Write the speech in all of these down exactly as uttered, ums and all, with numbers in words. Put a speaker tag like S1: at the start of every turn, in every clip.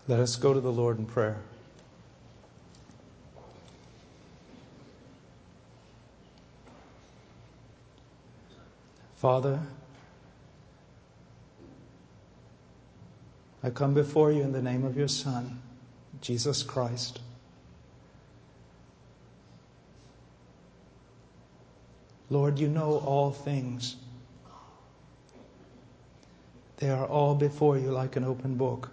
S1: Let us go to the Lord in prayer. Father, I come before you in the name of your Son, Jesus Christ. Lord, you know all things. They are all before you like an open book.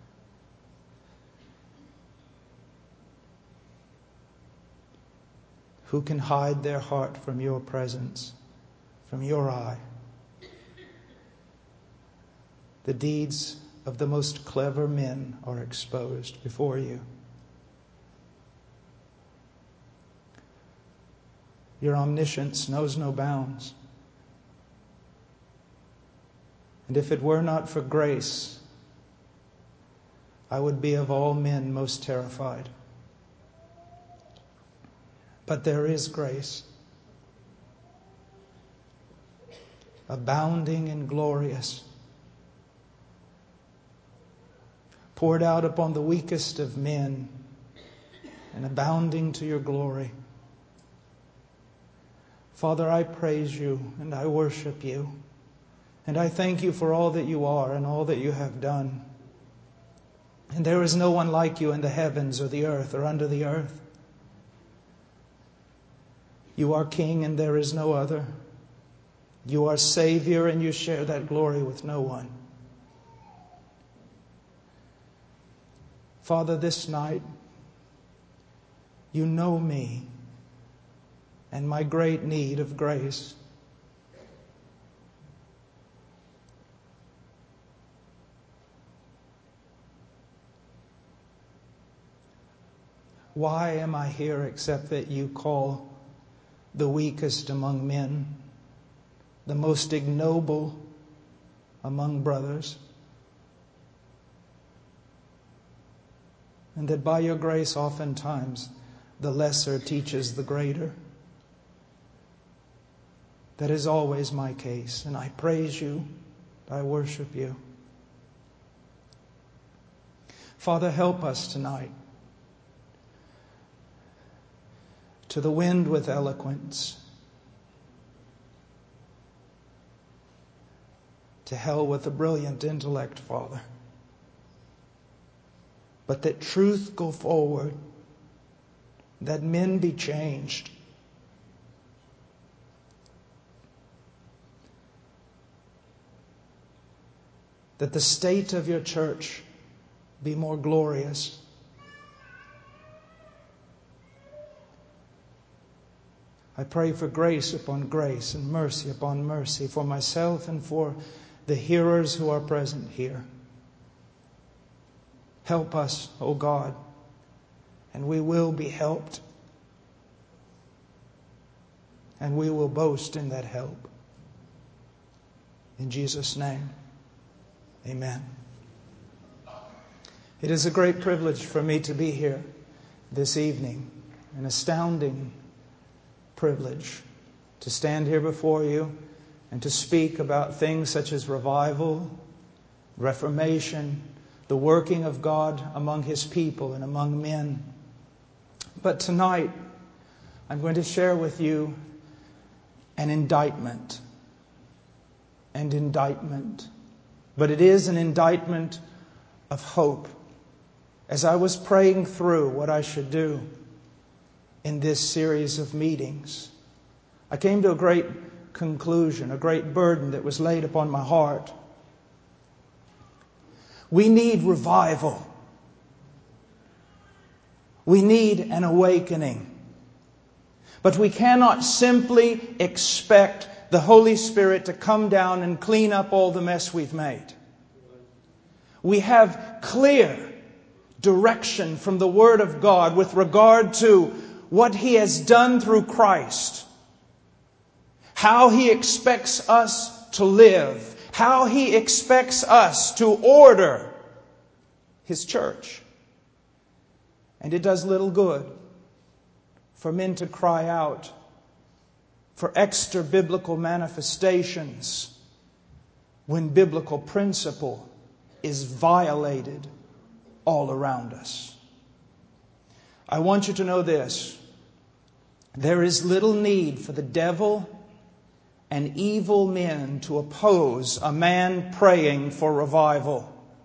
S1: Who can hide their heart from your presence, from your eye? The deeds of the most clever men are exposed before you. Your omniscience knows no bounds. And if it were not for grace, I would be of all men most terrified. But there is grace, abounding and glorious, poured out upon the weakest of men and abounding to your glory. Father, I praise you and I worship you. And I thank you for all that you are and all that you have done. And there is no one like you in the heavens or the earth or under the earth. You are King and there is no other. You are Savior and you share that glory with no one. Father, this night, you know me and my great need of grace. Why am I here except that you call the weakest among men, the most ignoble among brothers, and that by your grace oftentimes the lesser teaches the greater? That is always my case, and I praise you, I worship you. Father, help us tonight to the wind with eloquence, to hell with a brilliant intellect, Father. But that truth go forward, that men be changed. That the state of your church be more glorious. I pray for grace upon grace and mercy upon mercy for myself and for the hearers who are present here. Help us, O God, and we will be helped. And we will boast in that help. In Jesus' name, amen. It is a great privilege for me to be here this evening, an astounding privilege to stand here before you and to speak about things such as revival, reformation, the working of God among His people and among men. But tonight, I'm going to share with you an indictment. And indictment. But it is an indictment of hope. As I was praying through what I should do in this series of meetings, I came to a great conclusion, a great burden that was laid upon my heart. We need revival. We need an awakening. But we cannot simply expect the Holy Spirit to come down and clean up all the mess we've made. We have clear direction from the Word of God with regard to what He has done through Christ, how He expects us to live, how He expects us to order His church. And it does little good for men to cry out for extra biblical manifestations when biblical principle is violated all around us. I want you to know this. There is little need for the devil and evil men to oppose a man praying for revival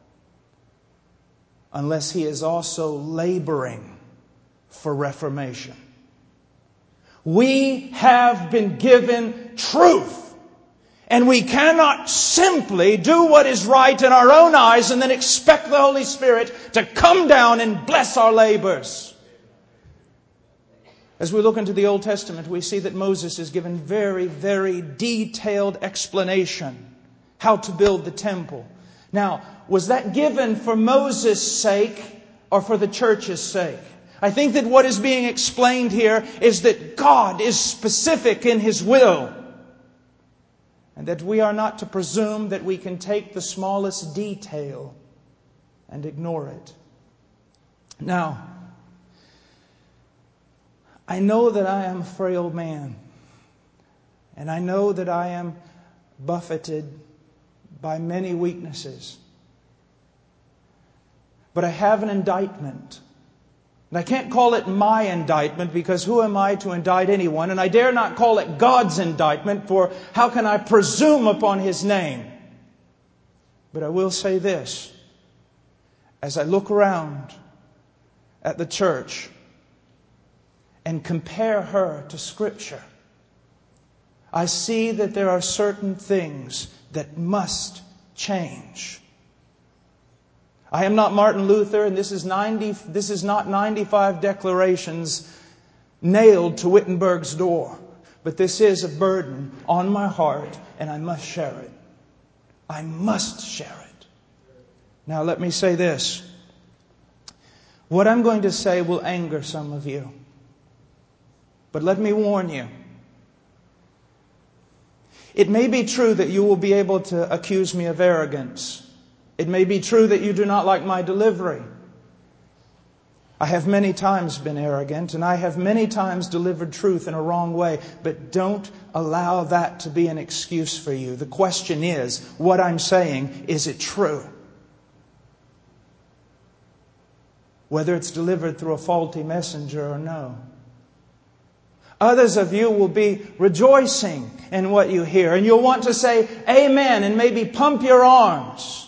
S1: unless he is also laboring for reformation. We have been given truth. And we cannot simply do what is right in our own eyes and then expect the Holy Spirit to come down and bless our labors. As we look into the Old Testament, we see that Moses is given very, very detailed explanation how to build the temple. Now, was that given for Moses' sake or for the church's sake? I think that what is being explained here is that God is specific in His will. And that we are not to presume that we can take the smallest detail and ignore it. Now, I know that I am a frail man. And I know that I am buffeted by many weaknesses. But I have an indictment. And I can't call it my indictment because who am I to indict anyone? And I dare not call it God's indictment, for how can I presume upon His name? But I will say this. As I look around at the church and compare her to Scripture, I see that there are certain things that must change. I am not Martin Luther, and this is ninety. This is not ninety-five declarations nailed to Wittenberg's door. But this is a burden on my heart, and I must share it. I must share it. Now let me say this. What I'm going to say will anger some of you. But let me warn you. It may be true that you will be able to accuse me of arrogance. It may be true that you do not like my delivery. I have many times been arrogant, and I have many times delivered truth in a wrong way. But don't allow that to be an excuse for you. The question is, what I'm saying, is it true? Whether it's delivered through a faulty messenger or no. Others of you will be rejoicing in what you hear, and you'll want to say amen and maybe pump your arms.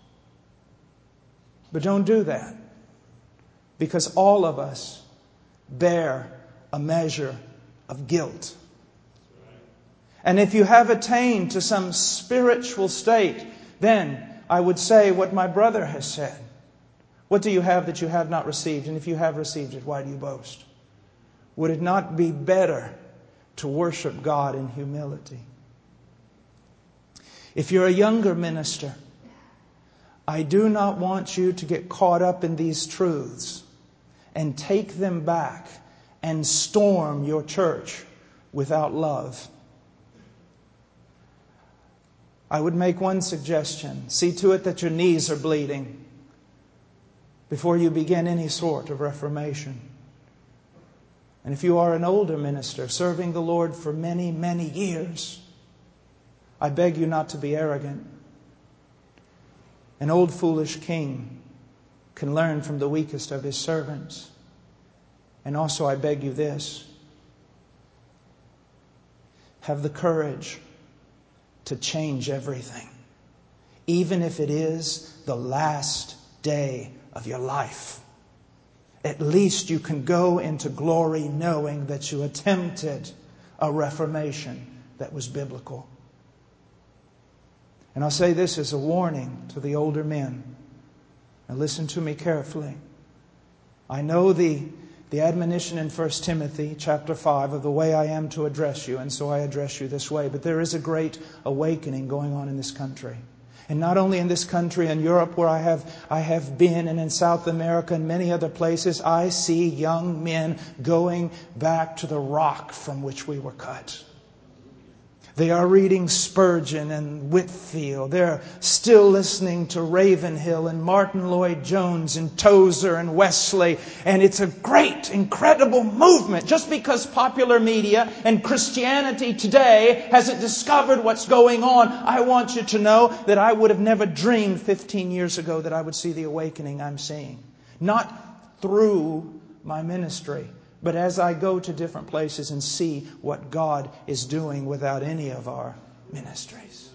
S1: But don't do that, because all of us bear a measure of guilt. And if you have attained to some spiritual state, then I would say what my brother has said. What do you have that you have not received? And if you have received it, why do you boast? Would it not be better to worship God in humility? If you're a younger minister, I do not want you to get caught up in these truths and take them back and storm your church without love. I would make one suggestion. See to it that your knees are bleeding before you begin any sort of reformation. And if you are an older minister serving the Lord for many, many years, I beg you not to be arrogant. An old foolish king can learn from the weakest of his servants. And also I beg you this. Have the courage to change everything. Even if it is the last day of your life. At least you can go into glory knowing that you attempted a reformation that was biblical. And I'll say this as a warning to the older men. Now listen to me carefully. I know the, the admonition in First Timothy chapter five of the way I am to address you, and so I address you this way. But there is a great awakening going on in this country. And not only in this country, in Europe where I have, I have been, and in South America and many other places, I see young men going back to the rock from which we were cut. They are reading Spurgeon and Whitefield. They're still listening to Ravenhill and Martin Lloyd-Jones and Tozer and Wesley. And it's a great, incredible movement. Just because popular media and Christianity today hasn't discovered what's going on, I want you to know that I would have never dreamed fifteen years ago that I would see the awakening I'm seeing. Not through my ministry, but as I go to different places and see what God is doing without any of our ministries.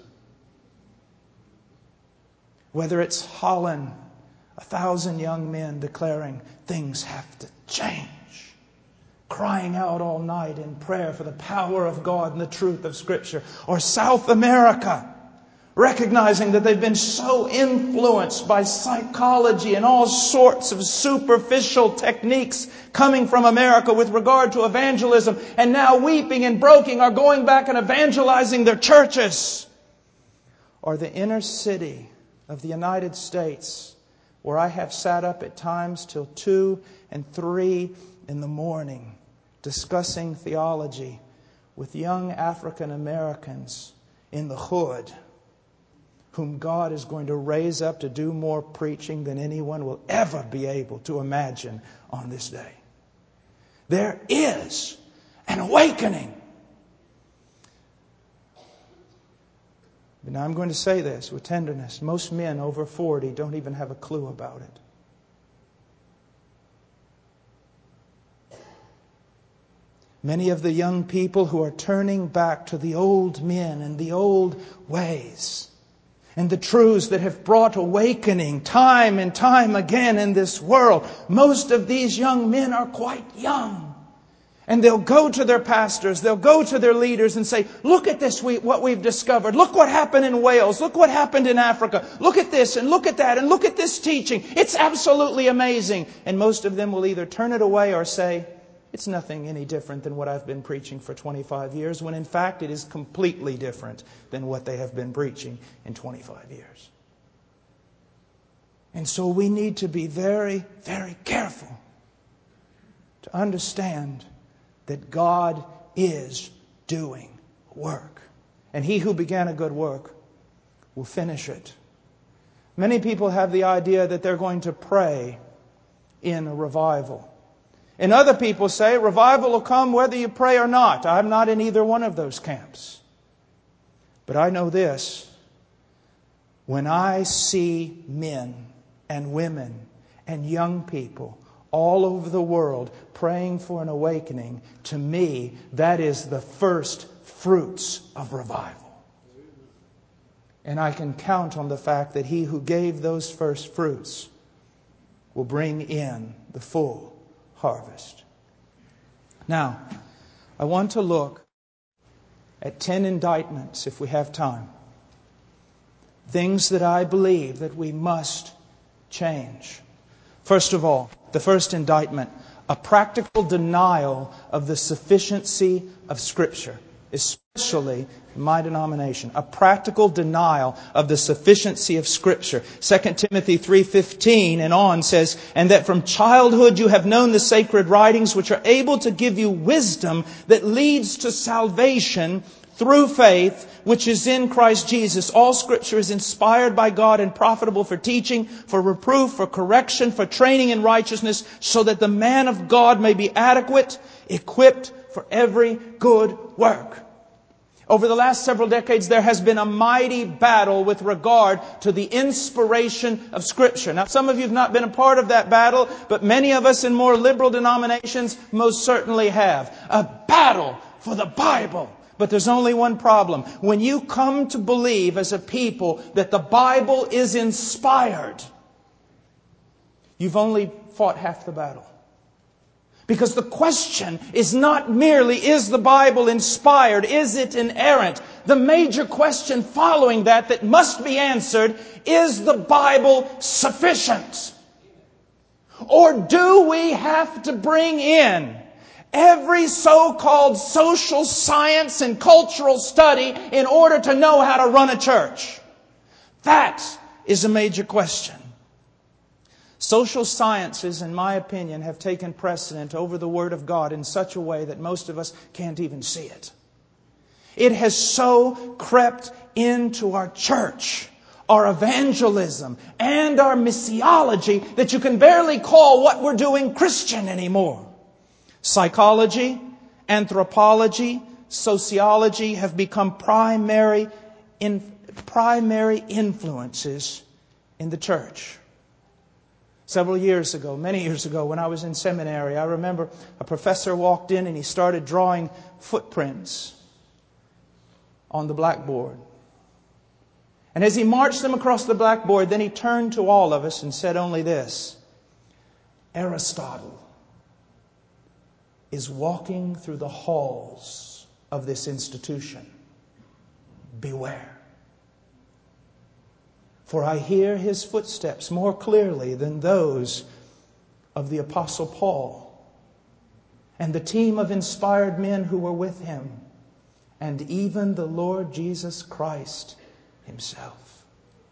S1: Whether it's Holland, a thousand young men declaring things have to change. Crying out all night in prayer for the power of God and the truth of Scripture. Or South America, recognizing that they've been so influenced by psychology and all sorts of superficial techniques coming from America with regard to evangelism, and now weeping and broken are going back and evangelizing their churches. Or the inner city of the United States, where I have sat up at times till two and three in the morning discussing theology with young African Americans in the hood, whom God is going to raise up to do more preaching than anyone will ever be able to imagine on this day. There is an awakening. But now I'm going to say this with tenderness. Most men over forty don't even have a clue about it. Many of the young people who are turning back to the old men and the old ways and the truths that have brought awakening time and time again in this world. Most of these young men are quite young. And they'll go to their pastors, they'll go to their leaders and say, look at this, we, what we've discovered. Look what happened in Wales. Look what happened in Africa. Look at this and look at that and look at this teaching. It's absolutely amazing. And most of them will either turn it away or say, it's nothing any different than what I've been preaching for twenty-five years, when in fact it is completely different than what they have been preaching in twenty-five years. And so we need to be very, very careful to understand that God is doing work. And He who began a good work will finish it. Many people have the idea that they're going to pray in a revival. And other people say revival will come whether you pray or not. I'm not in either one of those camps. But I know this. When I see men and women and young people all over the world praying for an awakening, to me, that is the first fruits of revival. And I can count on the fact that He who gave those first fruits will bring in the full harvest. Now, I want to look at ten indictments, if we have time. Things that I believe that we must change. First of all, the first indictment, a practical denial of the sufficiency of Scripture, especially in my denomination. A practical denial of the sufficiency of Scripture. Second Timothy three fifteen and on says, and that from childhood you have known the sacred writings, which are able to give you wisdom that leads to salvation through faith, which is in Christ Jesus. All Scripture is inspired by God and profitable for teaching, for reproof, for correction, for training in righteousness, so that the man of God may be adequate, equipped for every good work. Over the last several decades, there has been a mighty battle with regard to the inspiration of Scripture. Now, some of you have not been a part of that battle, but many of us in more liberal denominations most certainly have. A battle for the Bible. But there's only one problem. When you come to believe as a people that the Bible is inspired, you've only fought half the battle. Because the question is not merely, is the Bible inspired? Is it inerrant? The major question following that that must be answered, is the Bible sufficient? Or do we have to bring in every so-called social science and cultural study in order to know how to run a church? That is a major question. Social sciences, in my opinion, have taken precedent over the Word of God in such a way that most of us can't even see it. It has so crept into our church, our evangelism, and our missiology that you can barely call what we're doing Christian anymore. Psychology, anthropology, sociology have become primary, in, primary influences in the church. Several years ago, many years ago, when I was in seminary, I remember a professor walked in and he started drawing footprints on the blackboard. And as he marched them across the blackboard, then he turned to all of us and said only this: Aristotle is walking through the halls of this institution. Beware. For I hear his footsteps more clearly than those of the Apostle Paul and the team of inspired men who were with him, and even the Lord Jesus Christ Himself.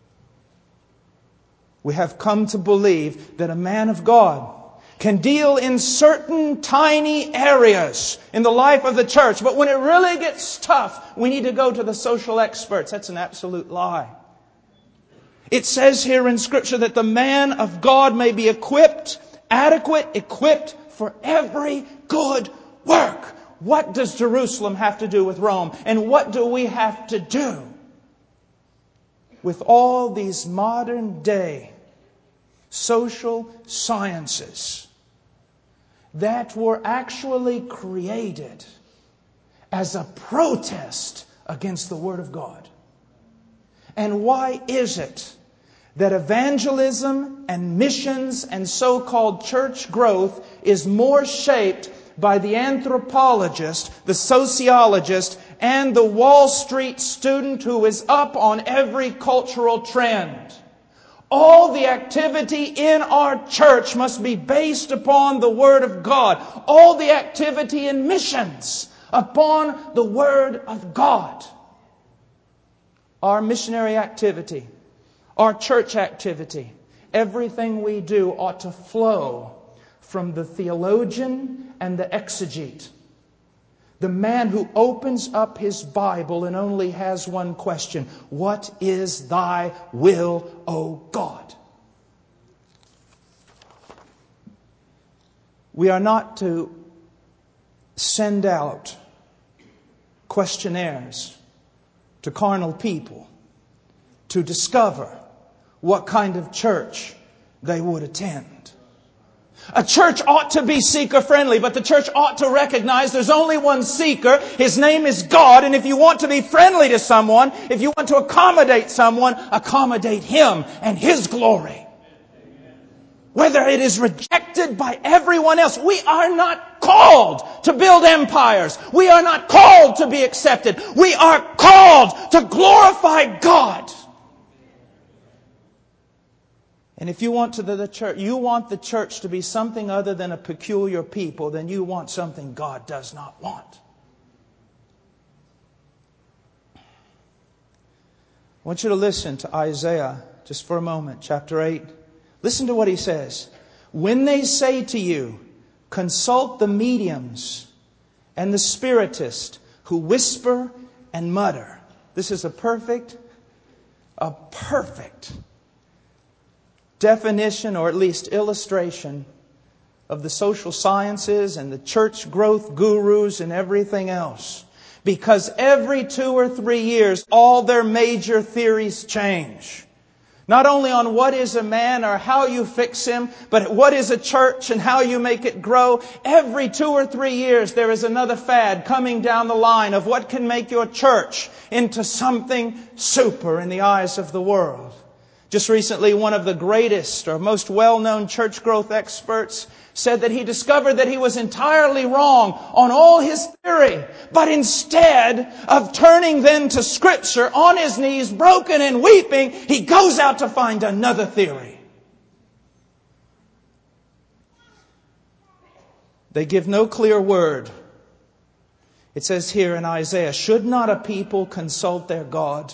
S1: We have come to believe that a man of God can deal in certain tiny areas in the life of the church, but when it really gets tough, we need to go to the social experts. That's an absolute lie. It says here in Scripture that the man of God may be equipped, adequate, equipped for every good work. What does Jerusalem have to do with Rome? And what do we have to do with all these modern day social sciences that were actually created as a protest against the Word of God? And why is it that evangelism and missions and so-called church growth is more shaped by the anthropologist, the sociologist, and the Wall Street student who is up on every cultural trend? All the activity in our church must be based upon the Word of God. All the activity in missions upon the Word of God. Our missionary activity, our church activity, everything we do ought to flow from the theologian and the exegete. The man who opens up his Bible and only has one question: what is thy will, O God? We are not to send out questionnaires to carnal people to discover what kind of church they would attend. A church ought to be seeker-friendly, but the church ought to recognize there's only one seeker. His name is God. And if you want to be friendly to someone, if you want to accommodate someone, accommodate Him and His glory. Whether it is rejected by everyone else, we are not called to build empires. We are not called to be accepted. We are called to glorify God. And if you want to the, the church, you want the church to be something other than a peculiar people, then you want something God does not want. I want you to listen to Isaiah just for a moment, chapter eight. Listen to what he says. When they say to you, consult the mediums and the spiritist who whisper and mutter. This is a perfect, a perfect definition, or at least illustration, of the social sciences and the church growth gurus and everything else. Because every two or three years, all their major theories change. Not only on what is a man or how you fix him, but what is a church and how you make it grow. Every two or three years there is another fad coming down the line of what can make your church into something super in the eyes of the world. Just recently, one of the greatest or most well-known church growth experts said that he discovered that he was entirely wrong on all his theory. But instead of turning then to Scripture on his knees, broken and weeping, he goes out to find another theory. They give no clear word. It says here in Isaiah, should not a people consult their God?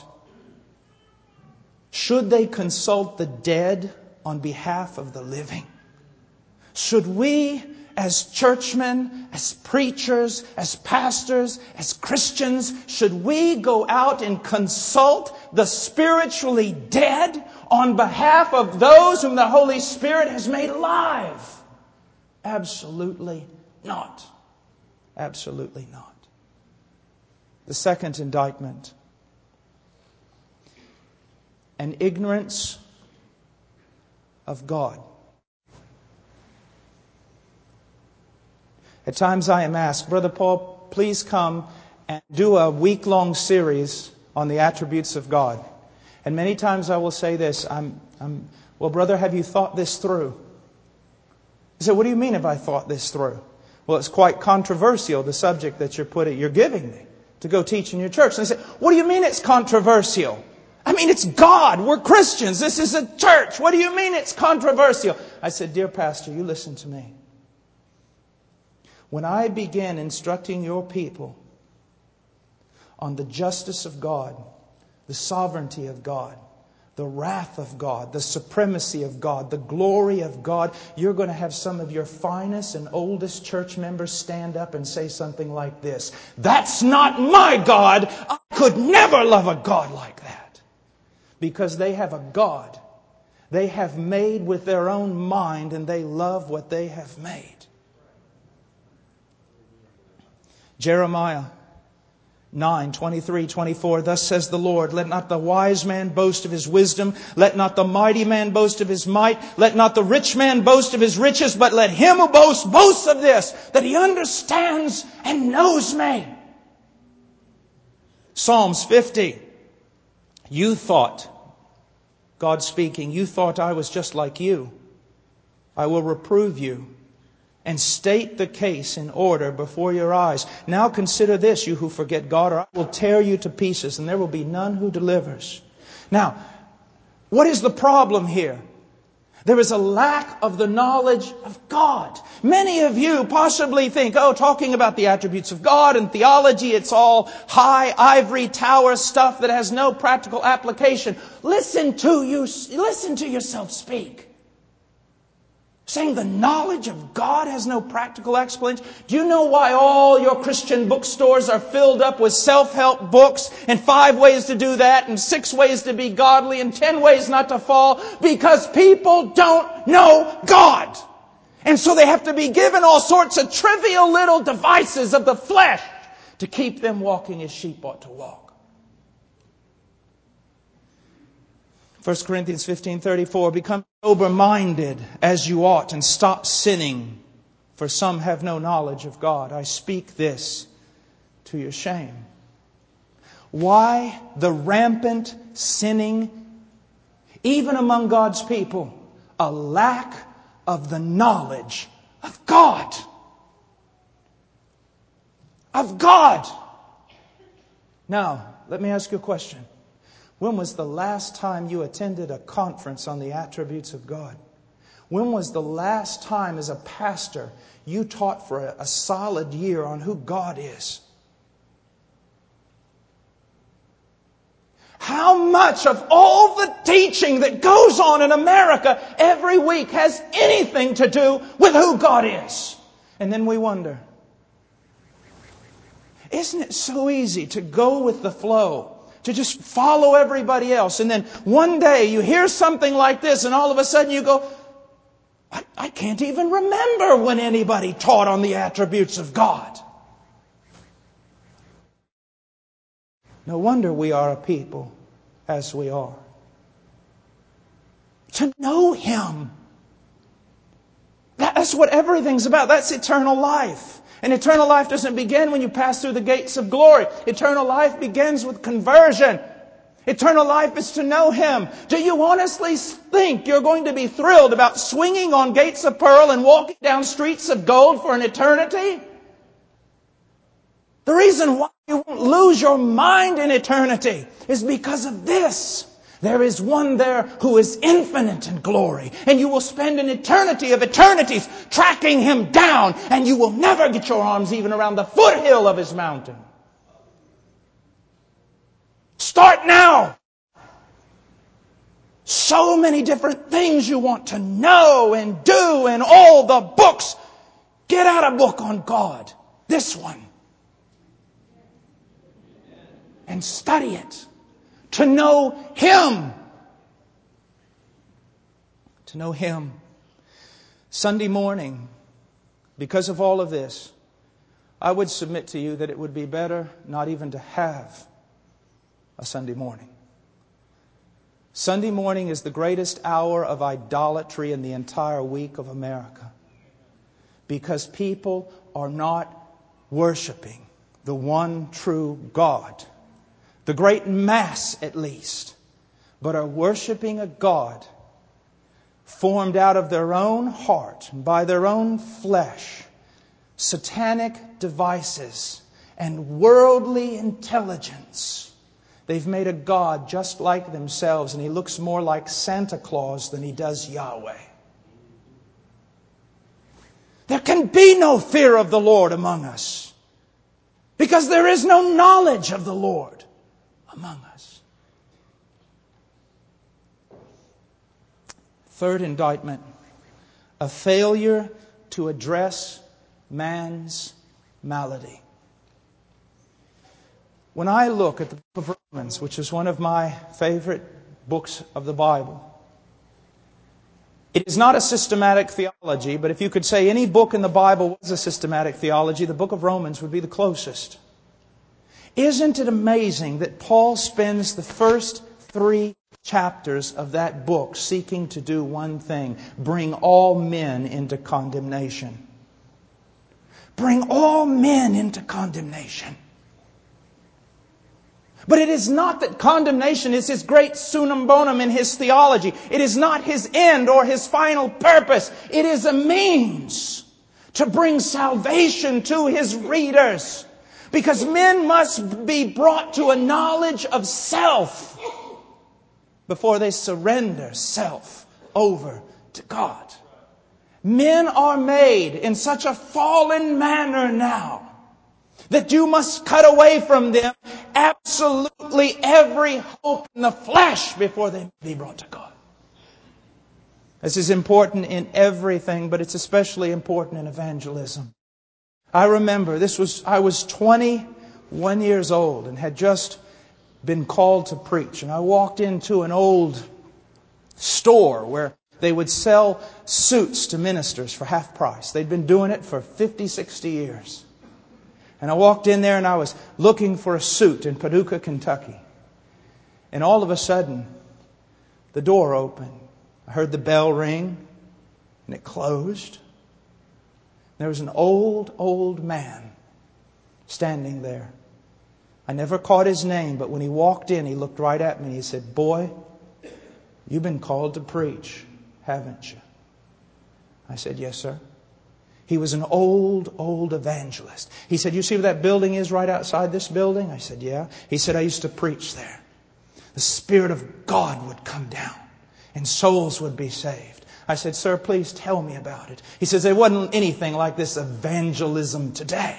S1: Should they consult the dead on behalf of the living? Should we as churchmen, as preachers, as pastors, as Christians, should we go out and consult the spiritually dead on behalf of those whom the Holy Spirit has made alive? Absolutely not. Absolutely not. The second indictment: an ignorance of God. At times I am asked, Brother Paul, please come and do a week-long series on the attributes of God. And many times I will say this, I'm, I'm, well, brother, have you thought this through? He said, what do you mean have I thought this through? Well, it's quite controversial, the subject that you're putting, you're giving me to go teach in your church. And they say, what do you mean it's controversial? I mean, it's God. We're Christians. This is a church. What do you mean it's controversial? I said, dear pastor, you listen to me. When I began instructing your people on the justice of God, the sovereignty of God, the wrath of God, the supremacy of God, the glory of God, you're going to have some of your finest and oldest church members stand up and say something like this: that's not my God. I could never love a God like that. Because they have a God they have made with their own mind, and they love what they have made. Jeremiah nine, twenty-three, twenty-four, thus says the Lord, let not the wise man boast of his wisdom, let not the mighty man boast of his might, let not the rich man boast of his riches, but let him who boasts boast of this, that he understands and knows me. Psalms fifty, you thought, God speaking, you thought I was just like you. I will reprove you and state the case in order before your eyes. Now consider this, you who forget God, or I will tear you to pieces, and there will be none who delivers. Now, what is the problem here? There is a lack of the knowledge of God. Many of you possibly think, oh, talking about the attributes of God and theology, it's all high ivory tower stuff that has no practical application. Listen to you, listen to yourself speak. Saying the knowledge of God has no practical explanation. Do you know why all your Christian bookstores are filled up with self-help books and five ways to do that and six ways to be godly and ten ways not to fall? Because people don't know God. And so they have to be given all sorts of trivial little devices of the flesh to keep them walking as sheep ought to walk. First Corinthians fifteen thirty-four, become sober-minded as you ought and stop sinning, for some have no knowledge of God. I speak this to your shame. Why the rampant sinning, even among God's people? A lack of the knowledge of God. Of God. Now, let me ask you a question. When was the last time you attended a conference on the attributes of God? When was the last time as a pastor you taught for a, a solid year on who God is? How much of all the teaching that goes on in America every week has anything to do with who God is? And then we wonder, isn't it so easy to go with the flow? To just follow everybody else. And then one day you hear something like this and all of a sudden you go, I, I can't even remember when anybody taught on the attributes of God. No wonder we are a people as we are. To know Him. That's what everything's about. That's eternal life. And eternal life doesn't begin when you pass through the gates of glory. Eternal life begins with conversion. Eternal life is to know Him. Do you honestly think you're going to be thrilled about swinging on gates of pearl and walking down streets of gold for an eternity? The reason why you won't lose your mind in eternity is because of this. There is one there who is infinite in glory. And you will spend an eternity of eternities tracking Him down. And you will never get your arms even around the foothill of His mountain. Start now. So many different things you want to know and do, and all the books. Get out a book on God, this one, and study it to know Him. To know Him. Sunday morning, because of all of this, I would submit to you that it would be better not even to have a Sunday morning. Sunday morning is the greatest hour of idolatry in the entire week of America, because people are not worshiping the one true God, the great mass at least, but are worshiping a God formed out of their own heart, by their own flesh, satanic devices and worldly intelligence. They've made a God just like themselves, and He looks more like Santa Claus than He does Yahweh. There can be no fear of the Lord among us, because there is no knowledge of the Lord among us. Third indictment, a failure to address man's malady. When I look at the book of Romans, which is one of my favorite books of the Bible, it is not a systematic theology, but if you could say any book in the Bible was a systematic theology, the book of Romans would be the closest. Isn't it amazing that Paul spends the first three chapters of that book seeking to do one thing: bring all men into condemnation. Bring all men into condemnation. But it is not that condemnation is his great sunum bonum in his theology. It is not his end or his final purpose. It is a means to bring salvation to his readers. Because men must be brought to a knowledge of self before they surrender self over to God. Men are made in such a fallen manner now that you must cut away from them absolutely every hope in the flesh before they be brought to God. This is important in everything, but it's especially important in evangelism. I remember this was I was twenty-one years old and had just been called to preach. And I walked into an old store where they would sell suits to ministers for half price. They'd been doing it for fifty, sixty years. And I walked in there and I was looking for a suit in Paducah, Kentucky. And all of a sudden, the door opened. I heard the bell ring and it closed. There was an old, old man standing there. I never caught his name, but when he walked in, he looked right at me and he said, "Boy, you've been called to preach, haven't you?" I said, "Yes, sir." He was an old, old evangelist. He said, "You see where that building is right outside this building?" I said, "Yeah." He said, "I used to preach there. The Spirit of God would come down and souls would be saved." I said, "Sir, please tell me about it." He says, "There wasn't anything like this evangelism today."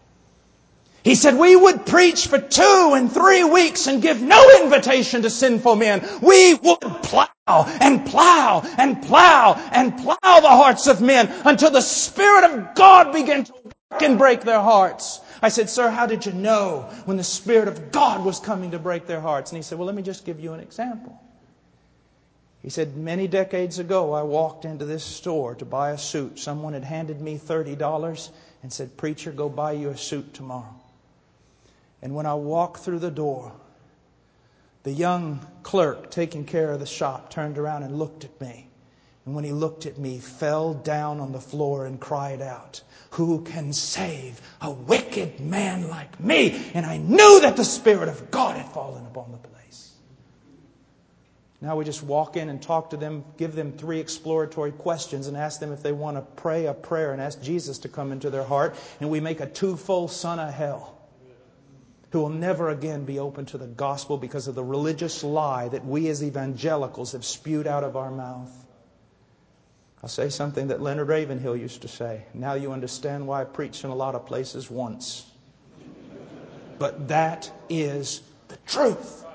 S1: He said, "We would preach for two and three weeks and give no invitation to sinful men. We would plow and plow and plow and plow the hearts of men until the Spirit of God began to work and break their hearts." I said, "Sir, how did you know when the Spirit of God was coming to break their hearts?" And he said, "Well, let me just give you an example." He said, "Many decades ago, I walked into this store to buy a suit. Someone had handed me thirty dollars and said, 'Preacher, go buy you a suit tomorrow.' And when I walked through the door, the young clerk taking care of the shop turned around and looked at me. And when he looked at me, he fell down on the floor and cried out, 'Who can save a wicked man like me?' And I knew that the Spirit of God had fallen upon the place. Now we just walk in and talk to them, give them three exploratory questions and ask them if they want to pray a prayer and ask Jesus to come into their heart. And we make a twofold son of hell who will never again be open to the gospel because of the religious lie that we as evangelicals have spewed out of our mouth. I'll say something that Leonard Ravenhill used to say. Now you understand why I preached in a lot of places once. But that is the truth.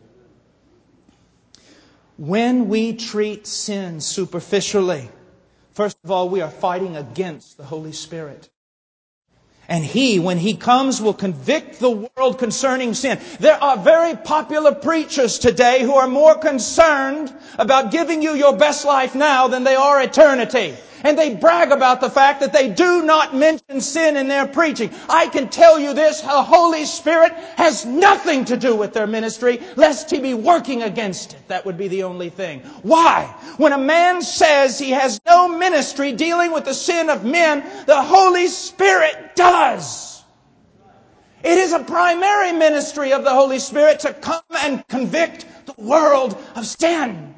S1: When we treat sin superficially, First of all, we are fighting against the Holy Spirit. And He, when He comes, will convict the world concerning sin. There are very popular preachers today who are more concerned about giving you your best life now than they are eternity. And they brag about the fact that they do not mention sin in their preaching. I can tell you this, the Holy Spirit has nothing to do with their ministry, lest He be working against it. That would be the only thing. Why? When a man says he has no ministry dealing with the sin of men, the Holy Spirit does. It is a primary ministry of the Holy Spirit to come and convict the world of sin.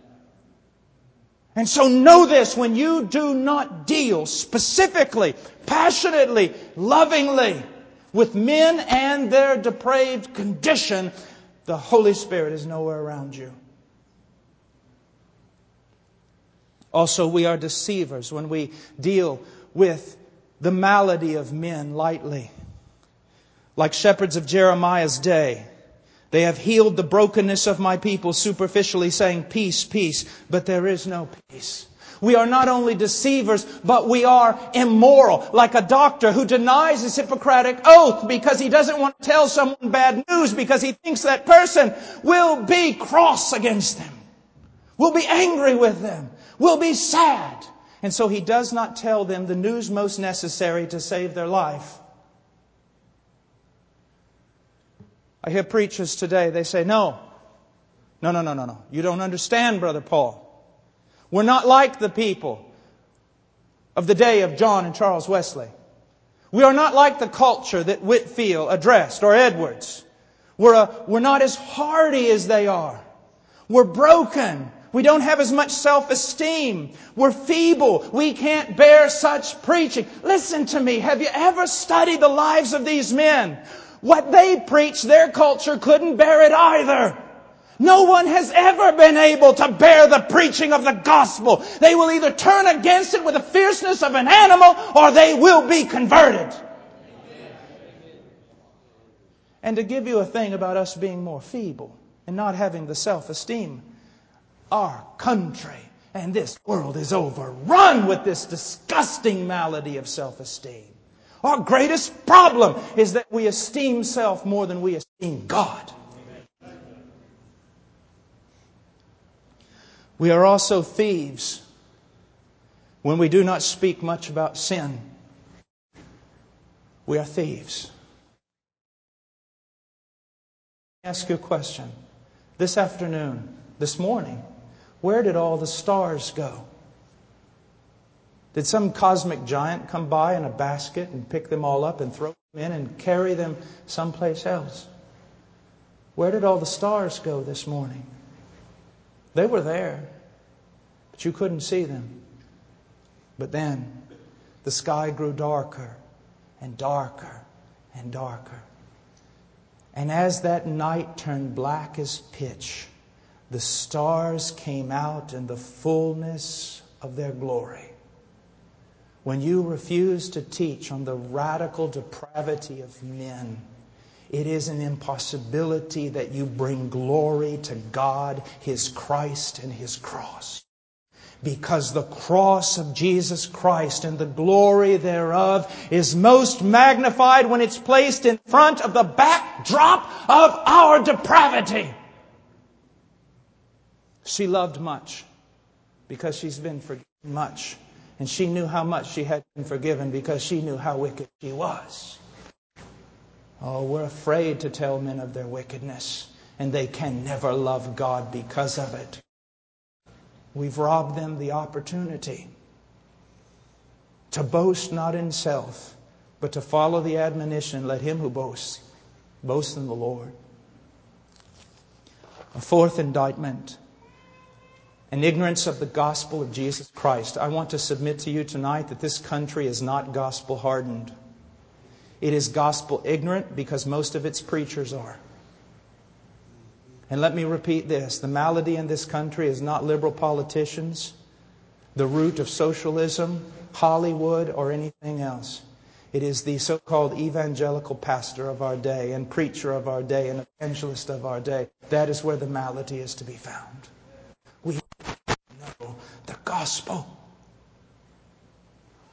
S1: And so know this, when you do not deal specifically, passionately, lovingly with men and their depraved condition, the Holy Spirit is nowhere around you. Also, we are deceivers when we deal with the malady of men lightly. Like shepherds of Jeremiah's day, they have healed the brokenness of my people superficially, saying, peace, peace, but there is no peace. We are not only deceivers, but we are immoral. Like a doctor who denies his Hippocratic oath because he doesn't want to tell someone bad news because he thinks that person will be cross against them, will be angry with them, will be sad. And so he does not tell them the news most necessary to save their life. I hear preachers today, they say, no, no, no, no, no, no. You don't understand, Brother Paul. We're not like the people of the day of John and Charles Wesley. We are not like the culture that Whitefield addressed or Edwards. We're, a, we're not as hardy as they are. We're broken. We don't have as much self-esteem. We're feeble. We can't bear such preaching. Listen to me. Have you ever studied the lives of these men? What they preach, their culture couldn't bear it either. No one has ever been able to bear the preaching of the gospel. They will either turn against it with the fierceness of an animal or they will be converted. And to give you a thing about us being more feeble and not having the self-esteem, our country and this world is overrun with this disgusting malady of self-esteem. Our greatest problem is that we esteem self more than we esteem God. We are also thieves when we do not speak much about sin. We are thieves. Let me ask you a question. This afternoon, this morning, where did all the stars go? Did some cosmic giant come by in a basket and pick them all up and throw them in and carry them someplace else? Where did all the stars go this morning? They were there, but you couldn't see them. But then the sky grew darker and darker and darker. And as that night turned black as pitch, the stars came out in the fullness of their glory. When you refuse to teach on the radical depravity of men, it is an impossibility that you bring glory to God, His Christ, and His cross. Because the cross of Jesus Christ and the glory thereof is most magnified when it's placed in front of the backdrop of our depravity. She loved much because she's been forgiven much. And she knew how much she had been forgiven because she knew how wicked she was. Oh, we're afraid to tell men of their wickedness, and they can never love God because of it. We've robbed them the opportunity to boast not in self, but to follow the admonition, let him who boasts, boast in the Lord. A fourth indictment. An ignorance of the gospel of Jesus Christ. I want to submit to you tonight that this country is not gospel hardened. It is gospel ignorant because most of its preachers are. And let me repeat this. The malady in this country is not liberal politicians, the root of socialism, Hollywood, or anything else. It is the so-called evangelical pastor of our day and preacher of our day and evangelist of our day. That is where the malady is to be found. We know the gospel.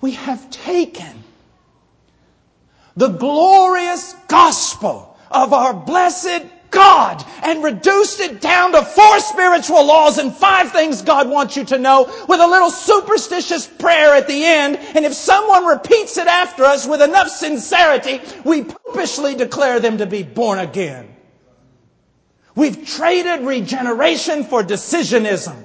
S1: We have taken the glorious gospel of our blessed God and reduced it down to four spiritual laws and five things God wants you to know with a little superstitious prayer at the end. And if someone repeats it after us with enough sincerity, we poopishly declare them to be born again. We've traded regeneration for decisionism.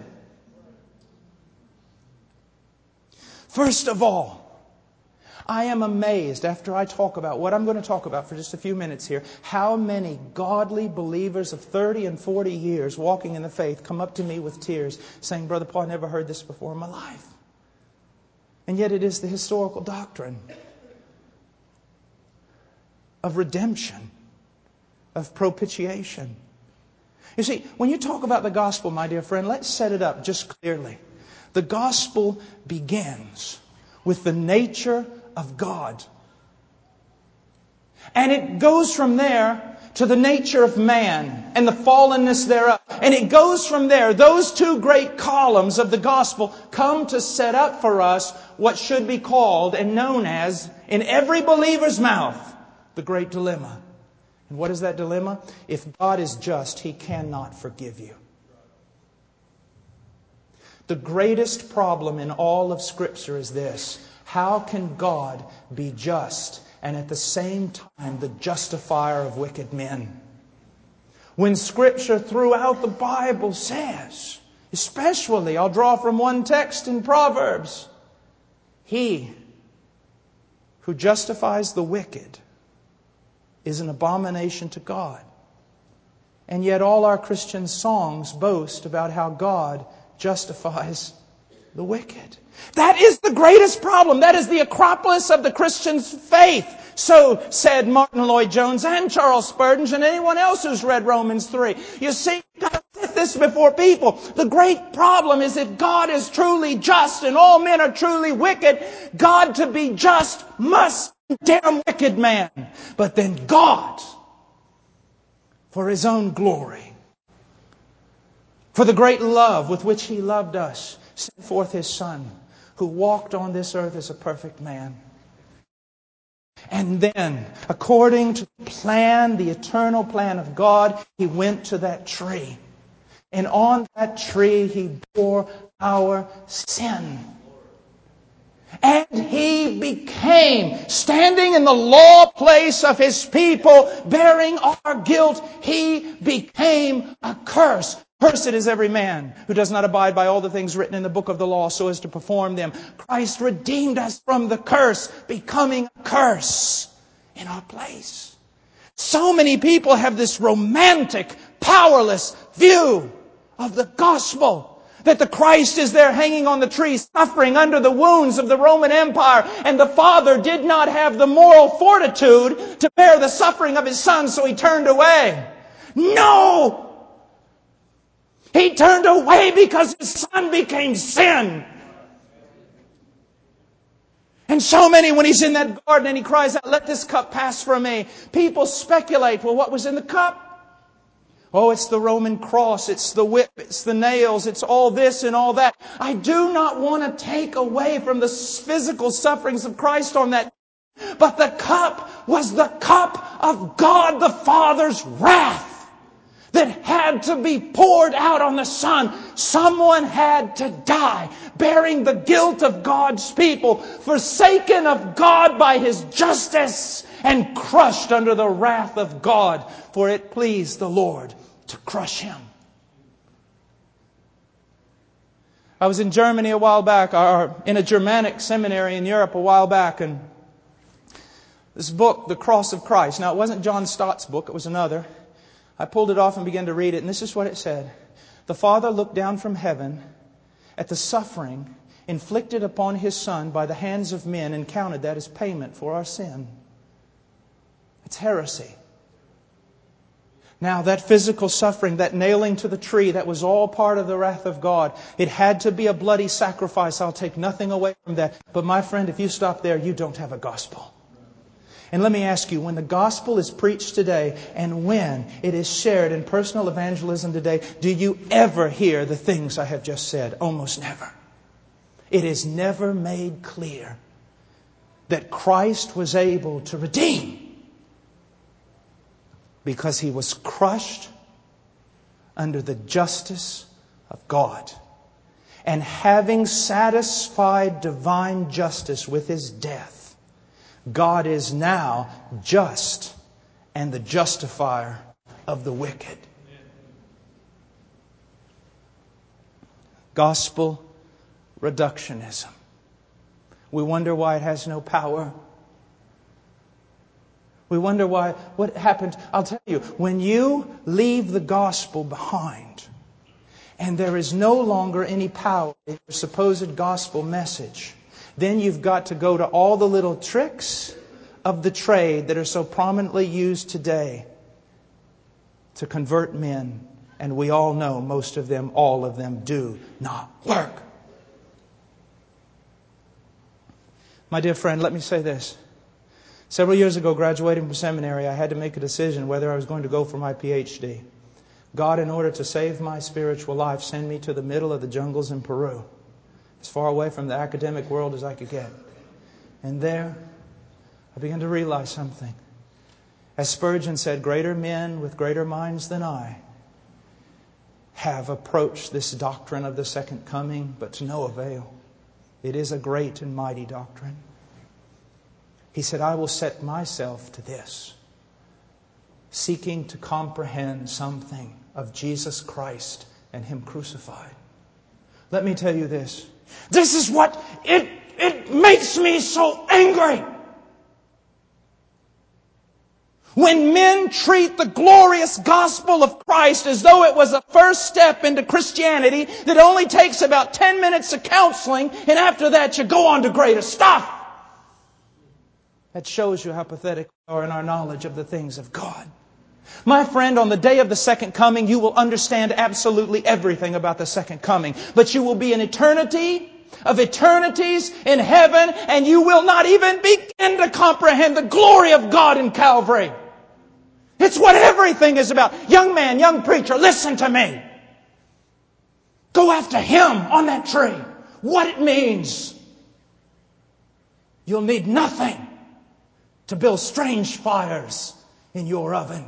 S1: First of all, I am amazed after I talk about what I'm going to talk about for just a few minutes here, how many godly believers of thirty and forty years walking in the faith come up to me with tears saying, Brother Paul, I never heard this before in my life. And yet it is the historical doctrine of redemption, of propitiation. You see, when you talk about the gospel, my dear friend, let's set it up just clearly. The gospel begins with the nature of God. And it goes from there to the nature of man and the fallenness thereof. And it goes from there. Those two great columns of the gospel come to set up for us what should be called and known as, in every believer's mouth, the great dilemma. And what is that dilemma? If God is just, He cannot forgive you. The greatest problem in all of Scripture is this. How can God be just and at the same time the justifier of wicked men? When Scripture throughout the Bible says, especially, I'll draw from one text in Proverbs, He who justifies the wicked is an abomination to God. And yet all our Christian songs boast about how God justifies the wicked. That is the greatest problem. That is the Acropolis of the Christian's faith. So said Martin Lloyd-Jones and Charles Spurgeon and anyone else who's read Romans three. You see, you've got to set this before people. The great problem is if God is truly just and all men are truly wicked, God to be just must condemn wicked man. But then God, for His own glory, for the great love with which He loved us, sent forth His Son, who walked on this earth as a perfect man. And then, according to the plan, the eternal plan of God, He went to that tree. And on that tree, He bore our sin. And He became, standing in the law place of His people, bearing our guilt, He became a curse. Cursed is every man who does not abide by all the things written in the book of the law so as to perform them. Christ redeemed us from the curse, becoming a curse in our place. So many people have this romantic, powerless view of the gospel, that the Christ is there hanging on the tree, suffering under the wounds of the Roman Empire, and the Father did not have the moral fortitude to bear the suffering of His Son, so He turned away. No! He turned away because His Son became sin. And so many, when He's in that garden and He cries out, let this cup pass from me, people speculate, well, what was in the cup? Oh, it's the Roman cross, it's the whip, it's the nails, it's all this and all that. I do not want to take away from the physical sufferings of Christ on that. But the cup was the cup of God the Father's wrath that had to be poured out on the Son. Someone had to die, bearing the guilt of God's people, forsaken of God by His justice, and crushed under the wrath of God, for it pleased the Lord to crush Him. I was in Germany a while back, or in a Germanic seminary in Europe a while back, and this book, The Cross of Christ. Now, it wasn't John Stott's book, it was another. I pulled it off and began to read it, and this is what it said. The Father looked down from heaven at the suffering inflicted upon His Son by the hands of men and counted that as payment for our sin. It's heresy. Now, that physical suffering, that nailing to the tree, that was all part of the wrath of God. It had to be a bloody sacrifice. I'll take nothing away from that. But my friend, if you stop there, you don't have a gospel. And let me ask you, when the gospel is preached today and when it is shared in personal evangelism today, do you ever hear the things I have just said? Almost never. It is never made clear that Christ was able to redeem because He was crushed under the justice of God. And having satisfied divine justice with His death, God is now just and the justifier of the wicked. Gospel reductionism. We wonder why it has no power. We wonder why, what happened. I'll tell you, when you leave the gospel behind and there is no longer any power in your supposed gospel message, then you've got to go to all the little tricks of the trade that are so prominently used today to convert men. And we all know most of them, all of them, do not work. My dear friend, let me say this. Several years ago, graduating from seminary, I had to make a decision whether I was going to go for my P H D. God, in order to save my spiritual life, sent me to the middle of the jungles in Peru, as far away from the academic world as I could get. And there, I began to realize something. As Spurgeon said, greater men with greater minds than I have approached this doctrine of the second coming, but to no avail. It is a great and mighty doctrine. He said, I will set myself to this, seeking to comprehend something of Jesus Christ and Him crucified. Let me tell you this. This is what it, it makes me so angry. When men treat the glorious gospel of Christ as though it was a first step into Christianity that only takes about ten minutes of counseling, and after that you go on to greater stuff. That shows you how pathetic we are in our knowledge of the things of God. My friend, on the day of the second coming, you will understand absolutely everything about the second coming. But you will be in eternity of eternities in heaven, and you will not even begin to comprehend the glory of God in Calvary. It's what everything is about. Young man, young preacher, listen to me. Go after Him on that tree. What it means. You'll need nothing to build strange fires in your oven.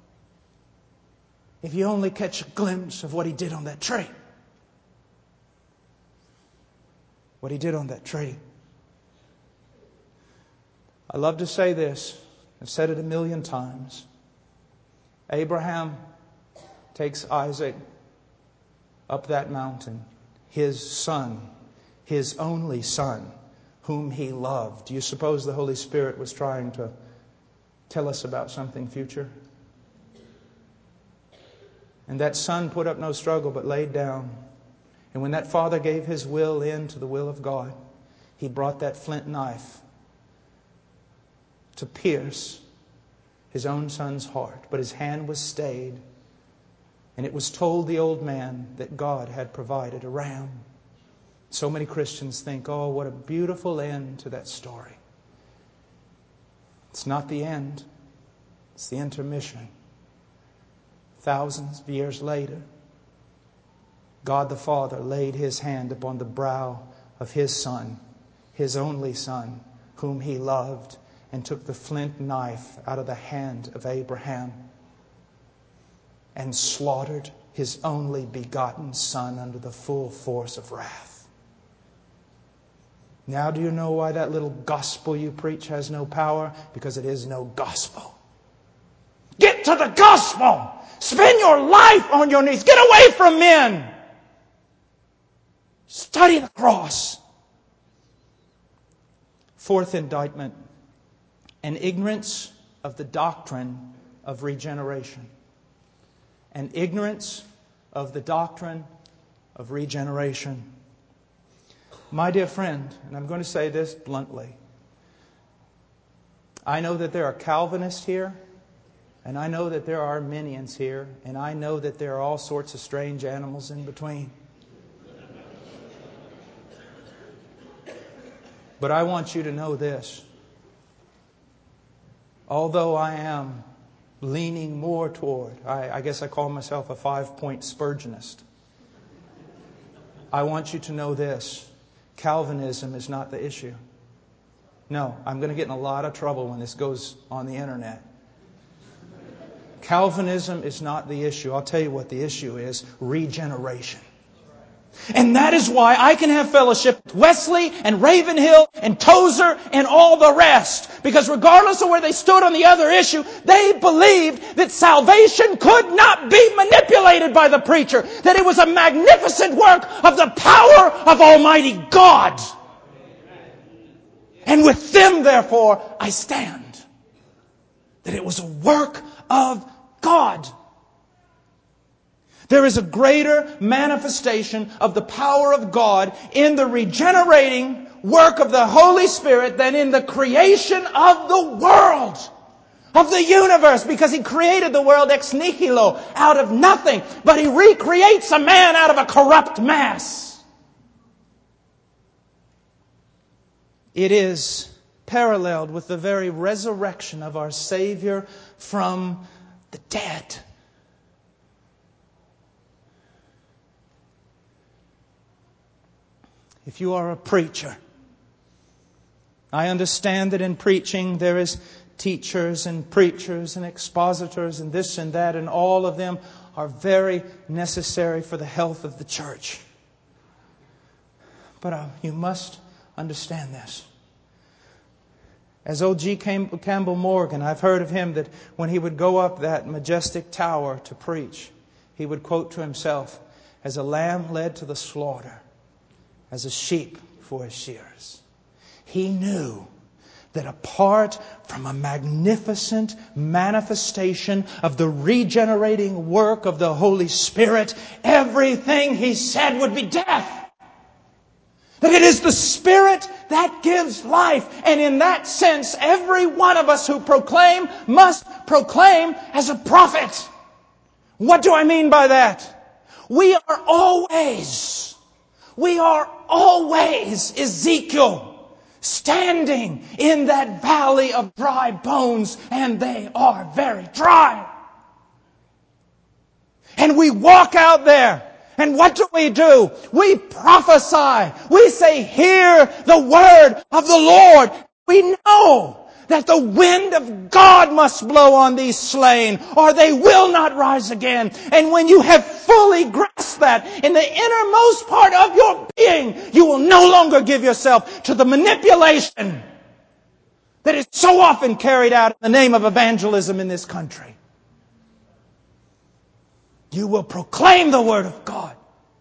S1: If you only catch a glimpse of what He did on that tree. What He did on that tree. I love to say this. I've said it a million times. Abraham takes Isaac up that mountain. His son, his only son, whom he loved. Do you suppose the Holy Spirit was trying to tell us about something future? And that son put up no struggle but laid down. And when that father gave his will in to the will of God, he brought that flint knife to pierce his own son's heart. But his hand was stayed. And it was told the old man that God had provided a ram. So many Christians think, oh, what a beautiful end to that story. It's not the end. It's the intermission. Thousands of years later, God the Father laid His hand upon the brow of His Son, His only Son, whom He loved, and took the flint knife out of the hand of Abraham and slaughtered His only begotten Son under the full force of wrath. Now do you know why that little gospel you preach has no power? Because it is no gospel. Get to the gospel! Spend your life on your knees. Get away from men! Study the cross. Fourth indictment. An ignorance of the doctrine of regeneration. An ignorance of the doctrine of regeneration. My dear friend, and I'm going to say this bluntly, I know that there are Calvinists here, and I know that there are Arminians here, and I know that there are all sorts of strange animals in between. But I want you to know this. Although I am leaning more toward, I, I guess I call myself a five-point Spurgeonist. I want you to know this. Calvinism is not the issue. No, I'm going to get in a lot of trouble when this goes on the internet. Calvinism is not the issue. I'll tell you what the issue is. Regeneration. And that is why I can have fellowship with Wesley and Ravenhill and Tozer and all the rest. Because regardless of where they stood on the other issue, they believed that salvation could not be manipulated by the preacher. That it was a magnificent work of the power of Almighty God. And with them, therefore, I stand. That it was a work of God. There is a greater manifestation of the power of God in the regenerating work of the Holy Spirit than in the creation of the world, of the universe, because He created the world ex nihilo, out of nothing, but He recreates a man out of a corrupt mass. It is paralleled with the very resurrection of our Savior from the dead. If you are a preacher, I understand that in preaching there is teachers and preachers and expositors and this and that, and all of them are very necessary for the health of the church. But uh, you must understand this. As O G Campbell Morgan, I've heard of him that when he would go up that majestic tower to preach, he would quote to himself, "As a lamb led to the slaughter, as a sheep for his shearers." He knew that apart from a magnificent manifestation of the regenerating work of the Holy Spirit, everything he said would be death. That it is the Spirit that gives life. And in that sense, every one of us who proclaim must proclaim as a prophet. What do I mean by that? We are always, we are always Ezekiel, standing in that valley of dry bones, and they are very dry. And we walk out there, and what do we do? We prophesy. We say, "Hear the word of the Lord." We know that the wind of God must blow on these slain, or they will not rise again. And when you have fully grasped that in the innermost part of your being, you will no longer give yourself to the manipulation that is so often carried out in the name of evangelism in this country. You will proclaim the Word of God.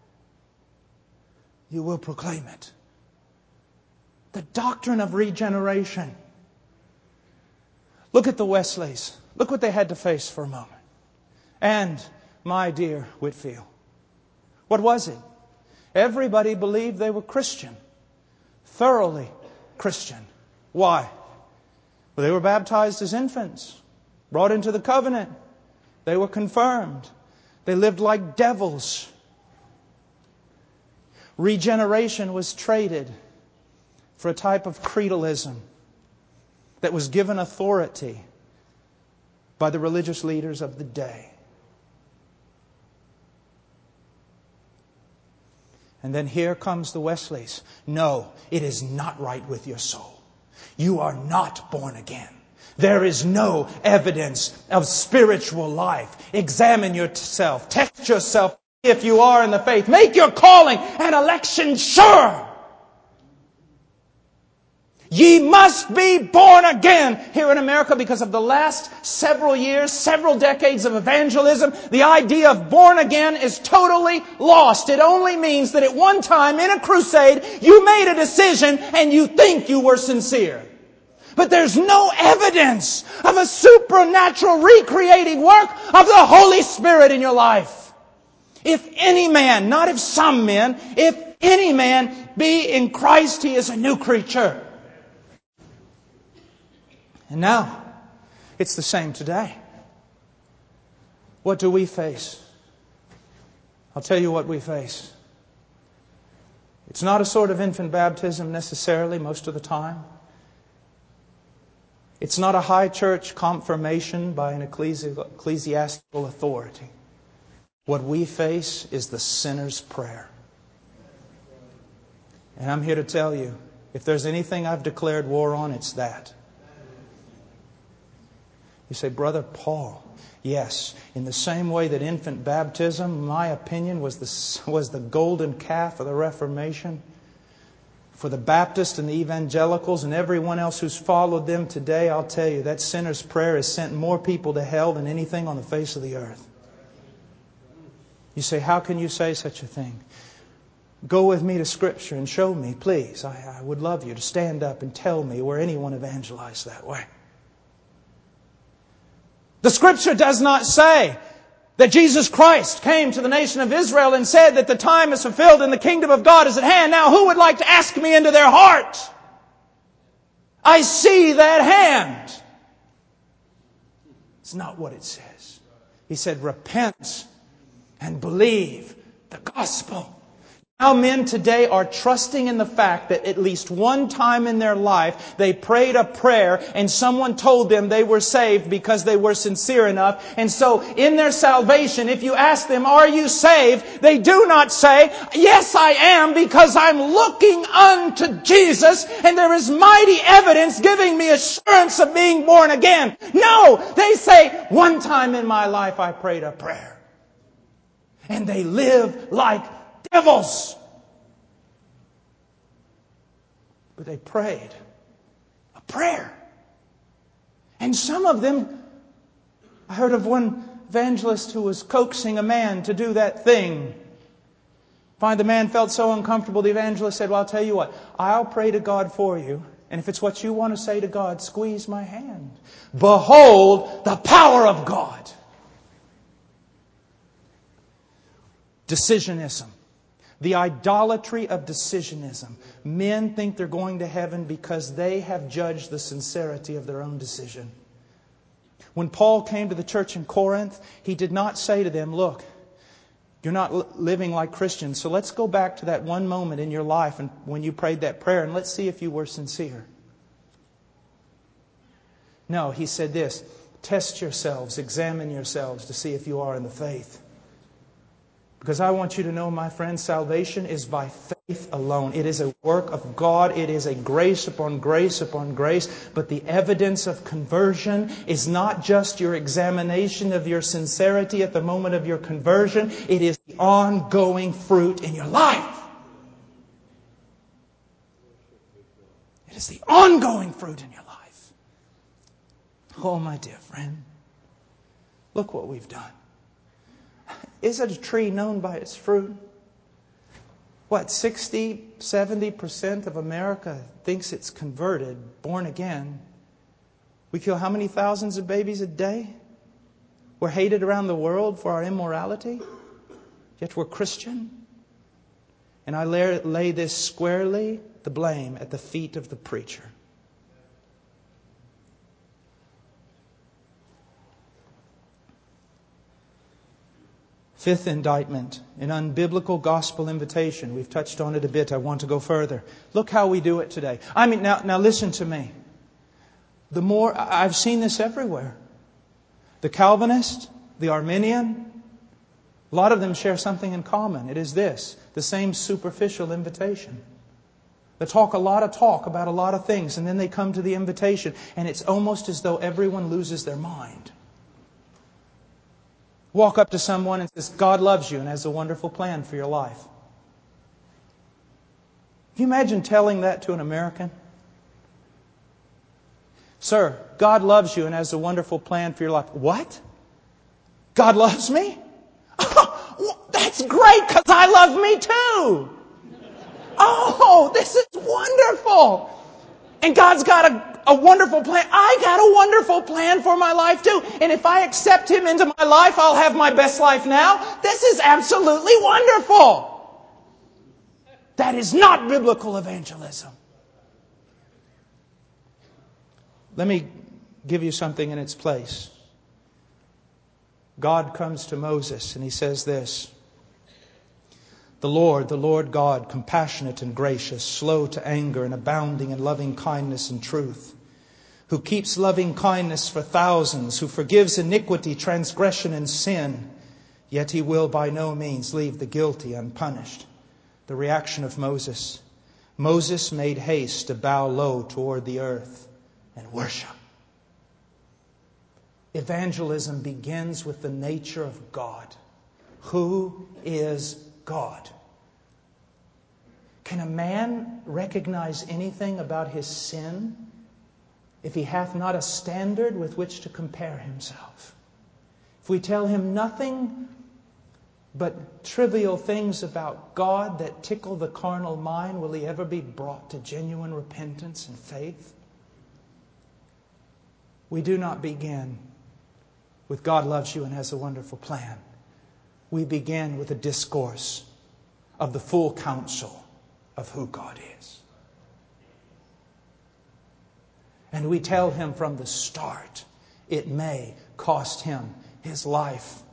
S1: You will proclaim it. The doctrine of regeneration. Look at the Wesleys. Look what they had to face for a moment. And my dear Whitefield. What was it? Everybody believed they were Christian. Thoroughly Christian. Why? Well, they were baptized as infants. Brought into the covenant. They were confirmed. They lived like devils. Regeneration was traded for a type of creedalism that was given authority by the religious leaders of the day. And then here comes the Wesleys. No, it is not right with your soul. You are not born again. There is no evidence of spiritual life. Examine yourself. Test yourself if you are in the faith. Make your calling and election sure. Ye must be born again. Here in America, because of the last several years, several decades of evangelism, the idea of born again is totally lost. It only means that at one time in a crusade, you made a decision and you think you were sincere. But there's no evidence of a supernatural recreating work of the Holy Spirit in your life. If any man, not if some men, if any man be in Christ, he is a new creature. And now, it's the same today. What do we face? I'll tell you what we face. It's not a sort of infant baptism necessarily most of the time. It's not a high church confirmation by an ecclesi- ecclesiastical authority. What we face is the sinner's prayer. And I'm here to tell you, If there's anything I've declared war on, it's that. You say, Brother Paul, yes, in the same way that infant baptism, my opinion, was the, was the golden calf of the Reformation, for the Baptists and the evangelicals and everyone else who's followed them today, I'll tell you, that sinner's prayer has sent more people to hell than anything on the face of the earth. You say, how can you say such a thing? Go with me to Scripture and show me, please. I, I would love you to stand up and tell me where anyone evangelized that way. The Scripture does not say that Jesus Christ came to the nation of Israel and said that the time is fulfilled and the kingdom of God is at hand. Now, who would like to ask me into their heart? I see that hand. It's not what it says. He said, repent and believe the gospel. How men today are trusting in the fact that at least one time in their life they prayed a prayer and someone told them they were saved because they were sincere enough. And so in their salvation, if you ask them, are you saved? They do not say, yes, I am, because I'm looking unto Jesus and there is mighty evidence giving me assurance of being born again. No, they say, one time in my life I prayed a prayer. And they live like devils. But they prayed a prayer. And some of them, I heard of one evangelist who was coaxing a man to do that thing. Finally, the man felt so uncomfortable, the evangelist said, well, I'll tell you what, I'll pray to God for you. And if it's what you want to say to God, squeeze my hand. Behold the power of God. Decisionism. The idolatry of decisionism. Men think they're going to heaven because they have judged the sincerity of their own decision. When Paul came to the church in Corinth, he did not say to them, look, you're not living like Christians, so let's go back to that one moment in your life and when you prayed that prayer and let's see if you were sincere. No, he said this, test yourselves, examine yourselves to see if you are in the faith. Because I want you to know, my friends, salvation is by faith alone. It is a work of God. It is a grace upon grace upon grace. But the evidence of conversion is not just your examination of your sincerity at the moment of your conversion. It is the ongoing fruit in your life. It is the ongoing fruit in your life. Oh, my dear friend, look what we've done. Is it a tree known by its fruit? What, sixty, seventy percent of America thinks it's converted, born again. We kill how many thousands of babies a day? We're hated around the world for our immorality, yet we're Christian. And I lay, lay this squarely, the blame, at the feet of the preacher. Fifth indictment, an unbiblical gospel invitation. We've touched on it a bit. I want to go further. Look how we do it today. I mean, now, now listen to me. The more, I've seen this everywhere. The Calvinist, the Arminian, a lot of them share something in common. It is this, the same superficial invitation. They talk a lot of talk about a lot of things, and then they come to the invitation, and it's almost as though everyone loses their mind. Walk up to someone and says, God loves you and has a wonderful plan for your life. Can you imagine telling that to an American? Sir, God loves you and has a wonderful plan for your life. What? God loves me? Oh, that's great because I love me too. Oh, this is wonderful. And God's got a, a wonderful plan. I got a wonderful plan for my life too. And if I accept Him into my life, I'll have my best life now. This is absolutely wonderful. That is not biblical evangelism. Let me give you something in its place. God comes to Moses and He says this. The Lord, the Lord God, compassionate and gracious, slow to anger and abounding in loving kindness and truth, who keeps loving kindness for thousands, who forgives iniquity, transgression and sin, yet He will by no means leave the guilty unpunished. The reaction of Moses, Moses made haste to bow low toward the earth and worship. Evangelism begins with the nature of God. Who is God? Can a man recognize anything about his sin if he hath not a standard with which to compare himself? If we tell him nothing but trivial things about God that tickle the carnal mind, will he ever be brought to genuine repentance and faith? We do not begin with God loves you and has a wonderful plan. We begin with a discourse of the full counsel of who God is. And we tell him from the start, it may cost him his life.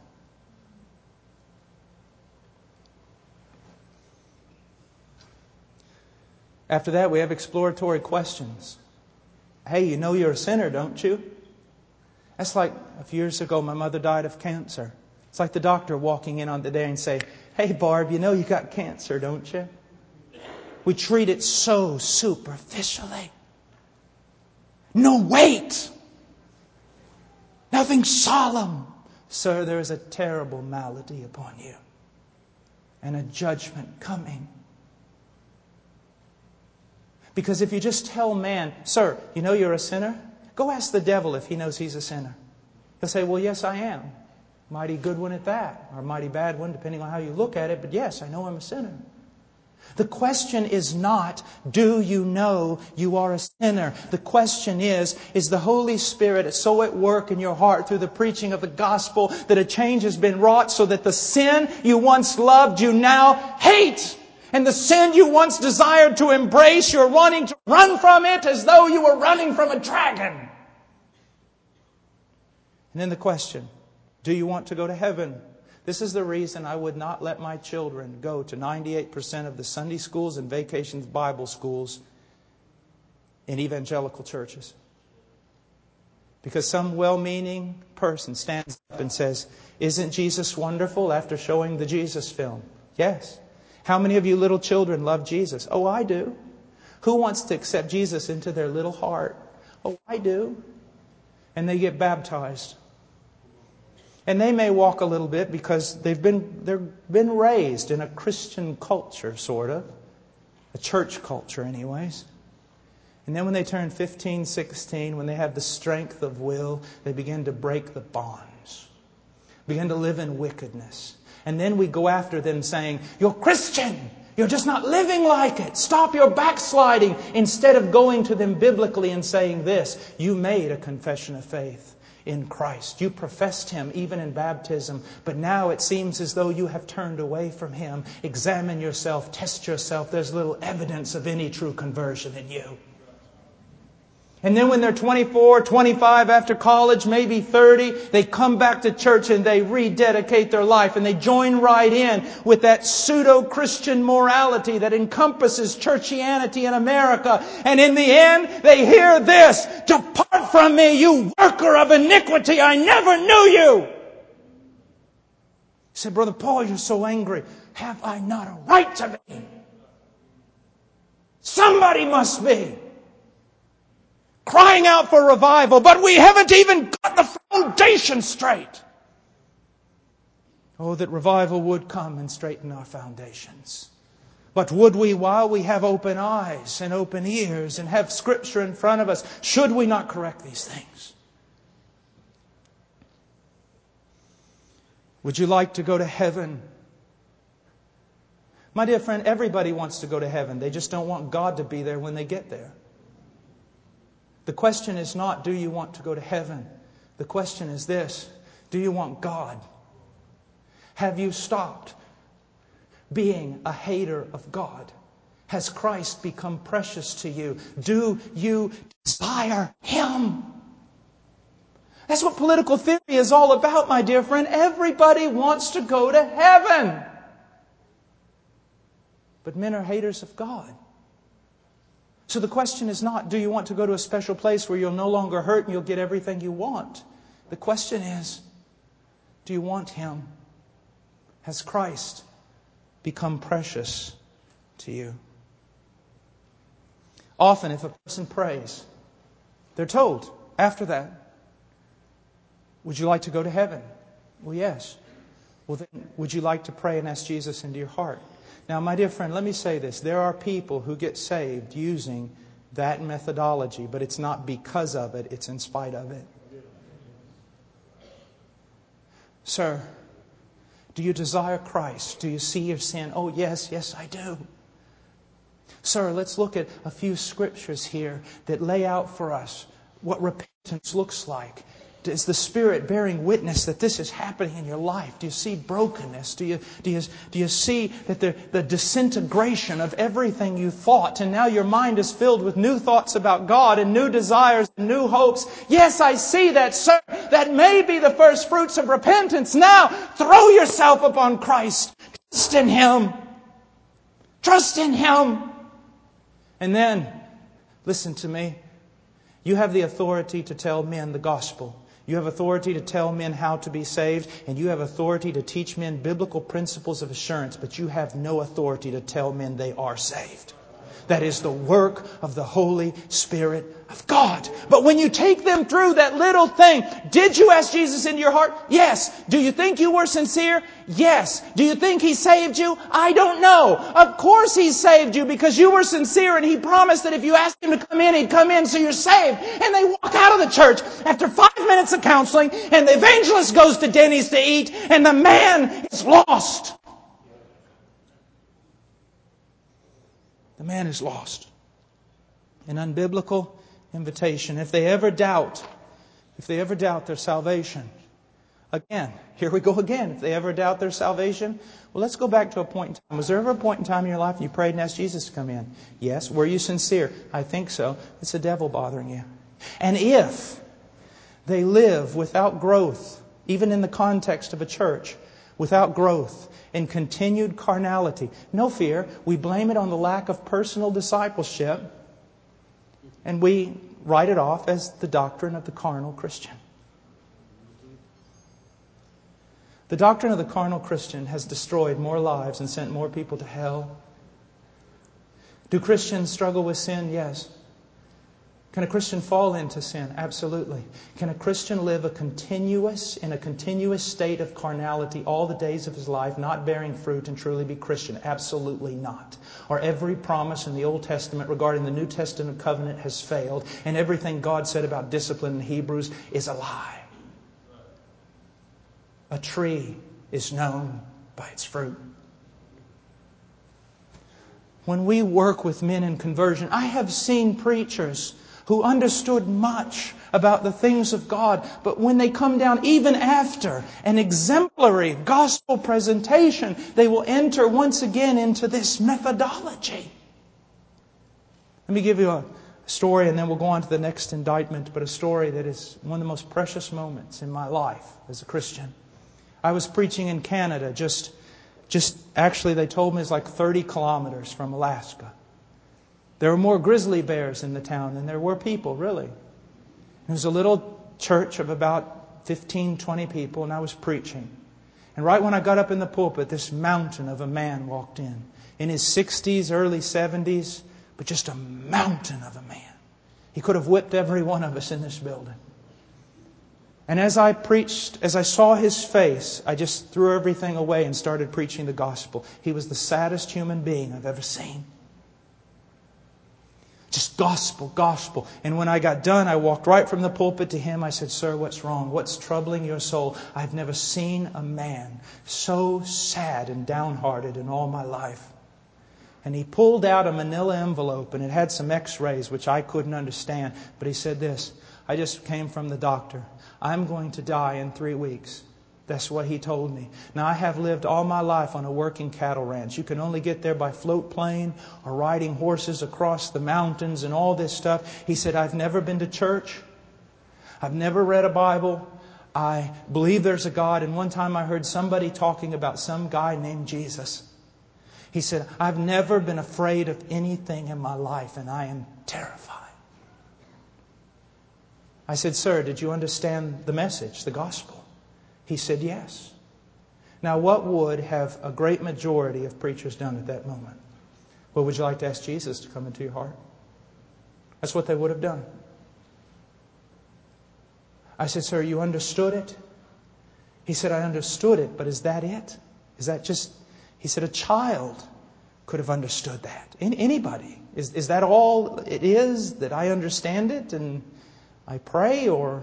S1: After that, we have exploratory questions. Hey, you know you're a sinner, don't you? That's like a few years ago, my mother died of cancer. It's like the doctor walking in on the day and say, hey, Barb, you know you got cancer, don't you? We treat it so superficially. No weight. Nothing solemn. Sir, there is a terrible malady upon you and a judgment coming. Because if you just tell man, sir, you know you're a sinner? Go ask the devil if he knows he's a sinner. He'll say, well, yes, I am. Mighty good one at that, or mighty bad one, depending on how you look at it. But yes, I know I'm a sinner. The question is not, do you know you are a sinner? The question is, is the Holy Spirit so at work in your heart through the preaching of the gospel that a change has been wrought so that the sin you once loved, you now hate? And the sin you once desired to embrace, you're wanting to run from it as though you were running from a dragon. And then the question, do you want to go to heaven? This is the reason I would not let my children go to ninety-eight percent of the Sunday schools and vacations Bible schools in evangelical churches. Because some well-meaning person stands up and says, isn't Jesus wonderful, after showing the Jesus film? Yes. How many of you little children love Jesus? Oh, I do. Who wants to accept Jesus into their little heart? Oh, I do. And they get baptized. And they may walk a little bit because they've been they've been raised in a Christian culture, sort of. A church culture, anyways. And then when they turn fifteen, sixteen, when they have the strength of will, they begin to break the bonds. Begin to live in wickedness. And then we go after them saying, you're Christian. You're just not living like it. Stop your backsliding. Instead of going to them biblically and saying this, you made a confession of faith in Christ. You professed Him even in baptism. But now it seems as though you have turned away from Him. Examine yourself. Test yourself. There's little evidence of any true conversion in you. And then when they're twenty-four, twenty-five, after college, maybe thirty, they come back to church and they rededicate their life. And they join right in with that pseudo-Christian morality that encompasses churchianity in America. And in the end, they hear this, depart from me, you worker of iniquity, I never knew you. He said, Brother Paul, you're so angry. Have I not a right to be? Somebody must be crying out for revival, but we haven't even got the foundation straight. Oh, that revival would come and straighten our foundations. But would we, while we have open eyes and open ears and have Scripture in front of us, should we not correct these things? Would you like to go to heaven? My dear friend, everybody wants to go to heaven. They just don't want God to be there when they get there. The question is not, do you want to go to heaven? The question is this, do you want God? Have you stopped being a hater of God? Has Christ become precious to you? Do you desire Him? That's what political theory is all about, my dear friend. Everybody wants to go to heaven. But men are haters of God. So the question is not, do you want to go to a special place where you'll no longer hurt and you'll get everything you want? The question is, do you want Him? Has Christ become precious to you? Often if a person prays, they're told after that, would you like to go to heaven? Well, yes. Well, then, would you like to pray and ask Jesus into your heart? Now, my dear friend, let me say this. There are people who get saved using that methodology, but it's not because of it, it's in spite of it. Sir, do you desire Christ? Do you see your sin? Oh, yes, yes, I do. Sir, let's look at a few scriptures here that lay out for us what repentance looks like. Is the Spirit bearing witness that this is happening in your life? Do you see brokenness? Do you, do you, do you see that the, the disintegration of everything you thought, and now your mind is filled with new thoughts about God and new desires and new hopes? Yes, I see that, sir. That may be the first fruits of repentance. Now, throw yourself upon Christ. Trust in Him. Trust in Him. And then, listen to me. You have the authority to tell men the gospel. You have authority to tell men how to be saved, and you have authority to teach men biblical principles of assurance, but you have no authority to tell men they are saved. That is the work of the Holy Spirit of God. But when you take them through that little thing, did you ask Jesus into your heart? Yes. Do you think you were sincere? Yes. Do you think He saved you? I don't know. Of course He saved you because you were sincere, and He promised that if you asked Him to come in, He'd come in, so you're saved. And they walk out of the church after five minutes of counseling, and the evangelist goes to Denny's to eat, and the man is lost. The man is lost. An unbiblical invitation. If they ever doubt, if they ever doubt their salvation, again, here we go again. If they ever doubt their salvation, well, let's go back to a point in time. Was there ever a point in time in your life you prayed and asked Jesus to come in? Yes. Were you sincere? I think so. It's the devil bothering you. And if they live without growth, even in the context of a church, without growth and continued carnality, no fear, we blame it on the lack of personal discipleship, and we write it off as the doctrine of the carnal Christian. The doctrine of the carnal Christian has destroyed more lives and sent more people to hell. Do Christians struggle with sin? Yes. Can a Christian fall into sin? Absolutely. Can a Christian live a continuous, in a continuous state of carnality all the days of his life, not bearing fruit, and truly be Christian? Absolutely not. Or every promise in the Old Testament regarding the New Testament covenant has failed, and everything God said about discipline in Hebrews is a lie. A tree is known by its fruit. When we work with men in conversion, I have seen preachers who understood much about the things of God, but when they come down, even after an exemplary gospel presentation, they will enter once again into this methodology. Let me give you a story, and then we'll go on to the next indictment, but a story that is one of the most precious moments in my life as a Christian. I was preaching in Canada, just, just actually they told me it's like thirty kilometers from Alaska. There were more grizzly bears in the town than there were people, really. It was a little church of about fifteen, twenty people, and I was preaching. And right when I got up in the pulpit, this mountain of a man walked in. In his sixties, early seventies, but just a mountain of a man. He could have whipped every one of us in this building. And as I preached, as I saw his face, I just threw everything away and started preaching the gospel. He was the saddest human being I've ever seen. Just gospel, gospel. And when I got done, I walked right from the pulpit to him. I said, "Sir, what's wrong? What's troubling your soul? I've never seen a man so sad and downhearted in all my life." And he pulled out a manila envelope, and it had some x-rays, which I couldn't understand. But he said this, "I just came from the doctor. I'm going to die in three weeks. That's what he told me. Now, I have lived all my life on a working cattle ranch. You can only get there by float plane or riding horses across the mountains and all this stuff." He said, "I've never been to church. I've never read a Bible. I believe there's a God. And one time I heard somebody talking about some guy named Jesus." He said, "I've never been afraid of anything in my life, and I am terrified." I said, "Sir, did you understand the message, the gospel?" He said, "Yes." Now, what would have a great majority of preachers done at that moment? Well, would you like to ask Jesus to come into your heart? That's what they would have done. I said, "Sir, you understood it?" He said, "I understood it, but is that it? Is that just..." He said, "A child could have understood that. Anybody. Is, is that all it is, that I understand it and I pray, or..."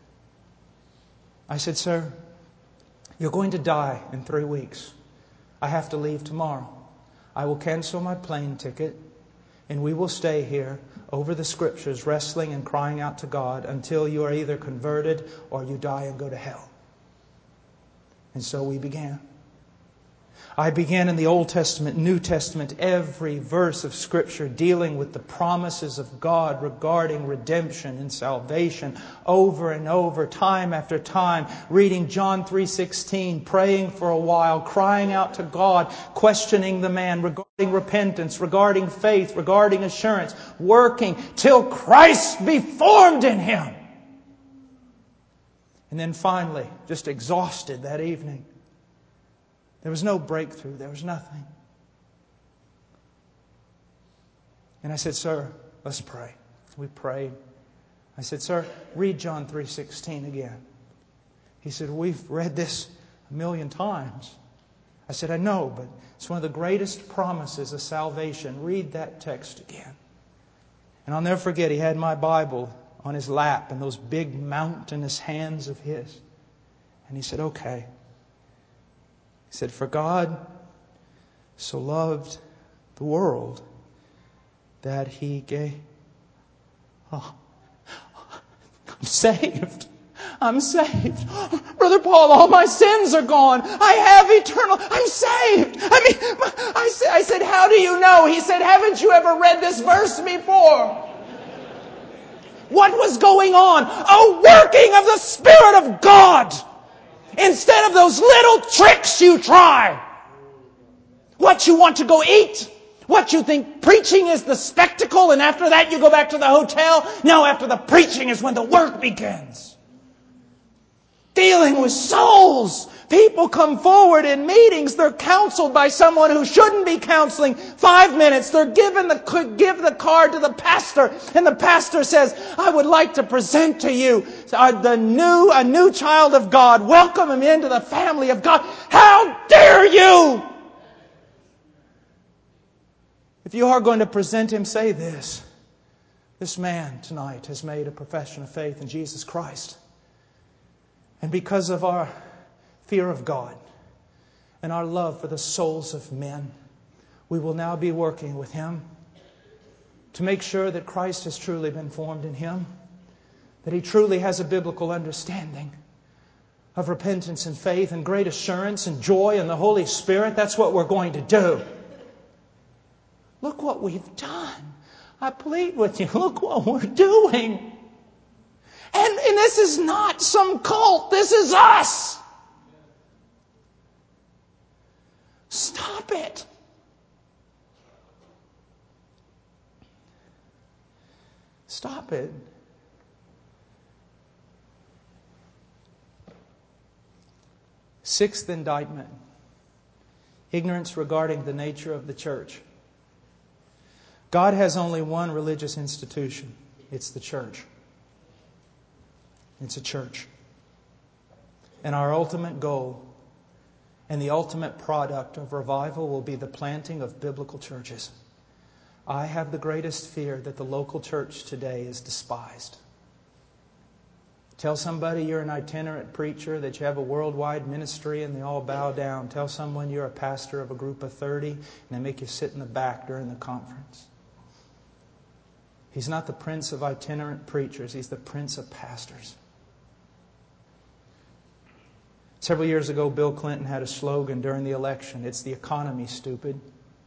S1: I said, "Sir, you're going to die in three weeks. I have to leave tomorrow. I will cancel my plane ticket and we will stay here over the Scriptures, wrestling and crying out to God until you are either converted or you die and go to hell." And so we began. I began in the Old Testament, New Testament, every verse of Scripture dealing with the promises of God regarding redemption and salvation, over and over, time after time, reading John three sixteen, praying for a while, crying out to God, questioning the man regarding repentance, regarding faith, regarding assurance, working till Christ be formed in him. And then finally, just exhausted that evening, there was no breakthrough. There was nothing. And I said, "Sir, let's pray." We prayed. I said, "Sir, read John three sixteen again." He said, "We've read this a million times." I said, "I know, but it's one of the greatest promises of salvation. Read that text again." And I'll never forget, he had my Bible on his lap and those big mountainous hands of his. And he said, "Okay." He said, "For God so loved the world that He gave..." Oh, I'm saved. I'm saved. "Brother Paul, all my sins are gone. I have eternal..." I'm saved. I mean, I said, I said, "How do you know?" He said, "Haven't you ever read this verse before?" What was going on? A working of the Spirit of God. Instead of those little tricks you try. What you want to go eat. What you think preaching is the spectacle, and after that you go back to the hotel. No, after the preaching is when the work begins. Dealing with souls. People come forward in meetings. They're counseled by someone who shouldn't be counseling. Five minutes. They're given the, give the card to the pastor. And the pastor says, "I would like to present to you the new, a new child of God. Welcome him into the family of God." How dare you! If you are going to present him, say this: "This man tonight has made a profession of faith in Jesus Christ. And because of our fear of God and our love for the souls of men, we will now be working with him to make sure that Christ has truly been formed in him, that he truly has a biblical understanding of repentance and faith and great assurance and joy in the Holy Spirit." That's what we're going to do. Look what we've done. I plead with you. Look what we're doing. And, and this is not some cult. This is us. Stop it. Stop it. Sixth indictment. Ignorance regarding the nature of the church. God has only one religious institution. It's the church. It's a church. And our ultimate goal and the ultimate product of revival will be the planting of biblical churches. I have the greatest fear that the local church today is despised. Tell somebody you're an itinerant preacher, that you have a worldwide ministry, and they all bow down. Tell someone you're a pastor of a group of thirty, and they make you sit in the back during the conference. He's not the prince of itinerant preachers. He's the prince of pastors. Several years ago, Bill Clinton had a slogan during the election. It's the economy, stupid.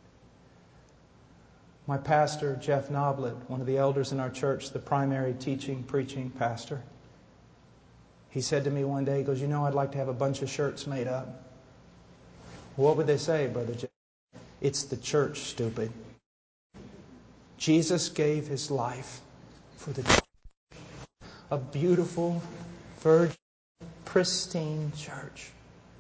S1: My pastor, Jeff Noblet, one of the elders in our church, the primary teaching, preaching pastor, he said to me one day, he goes, "You know, I'd like to have a bunch of shirts made up." What would they say, Brother Jeff? It's the church, stupid. Jesus gave His life for the church. A beautiful, virgin, pristine church.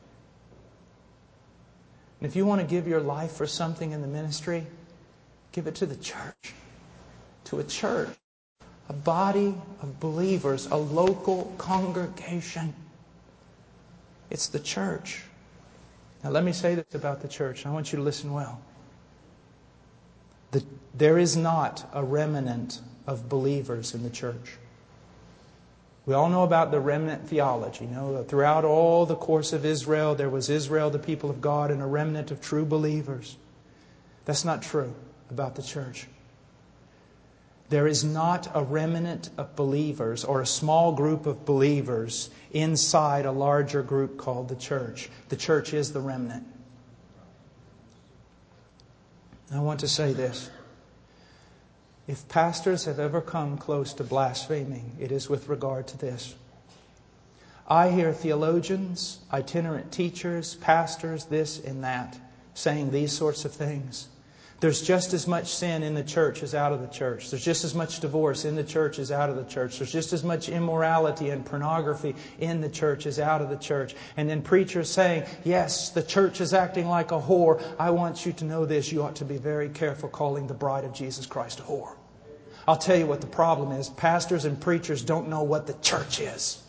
S1: And if you want to give your life for something in the ministry, give it to the church. To a church. A body of believers, a local congregation. It's the church. Now let me say this about the church. I want you to listen well. The, there is not a remnant of believers in the church. We all know about the remnant theology. You know, throughout all the course of Israel, there was Israel, the people of God, and a remnant of true believers. That's not true about the church. There is not a remnant of believers or a small group of believers inside a larger group called the church. The church is the remnant. I want to say this. If pastors have ever come close to blaspheming, it is with regard to this. I hear theologians, itinerant teachers, pastors, this and that, saying these sorts of things. There's just as much sin in the church as out of the church. There's just as much divorce in the church as out of the church. There's just as much immorality and pornography in the church as out of the church. And then preachers saying, yes, the church is acting like a whore. I want you to know this. You ought to be very careful calling the bride of Jesus Christ a whore. I'll tell you what the problem is. Pastors and preachers don't know what the church is.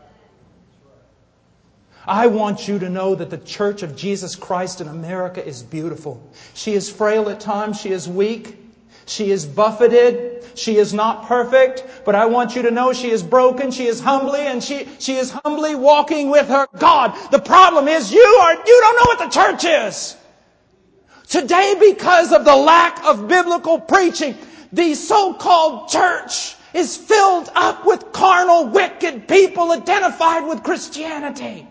S1: I want you to know that the Church of Jesus Christ in America is beautiful. She is frail at times. She is weak. She is buffeted. She is not perfect. But I want you to know she is broken. She is humbly and she, she is humbly walking with her God. The problem is you are, you don't know what the church is. Today, because of the lack of biblical preaching, the so-called church is filled up with carnal, wicked people identified with Christianity.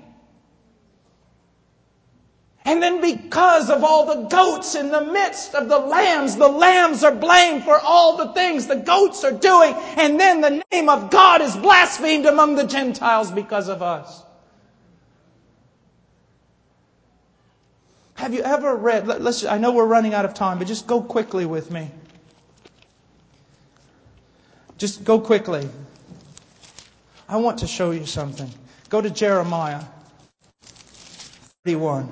S1: And then because of all the goats in the midst of the lambs, the lambs are blamed for all the things the goats are doing. And then the name of God is blasphemed among the Gentiles because of us. Have you ever read, let's, I know we're running out of time, but just go quickly with me. Just go quickly. I want to show you something. Go to Jeremiah thirty-one.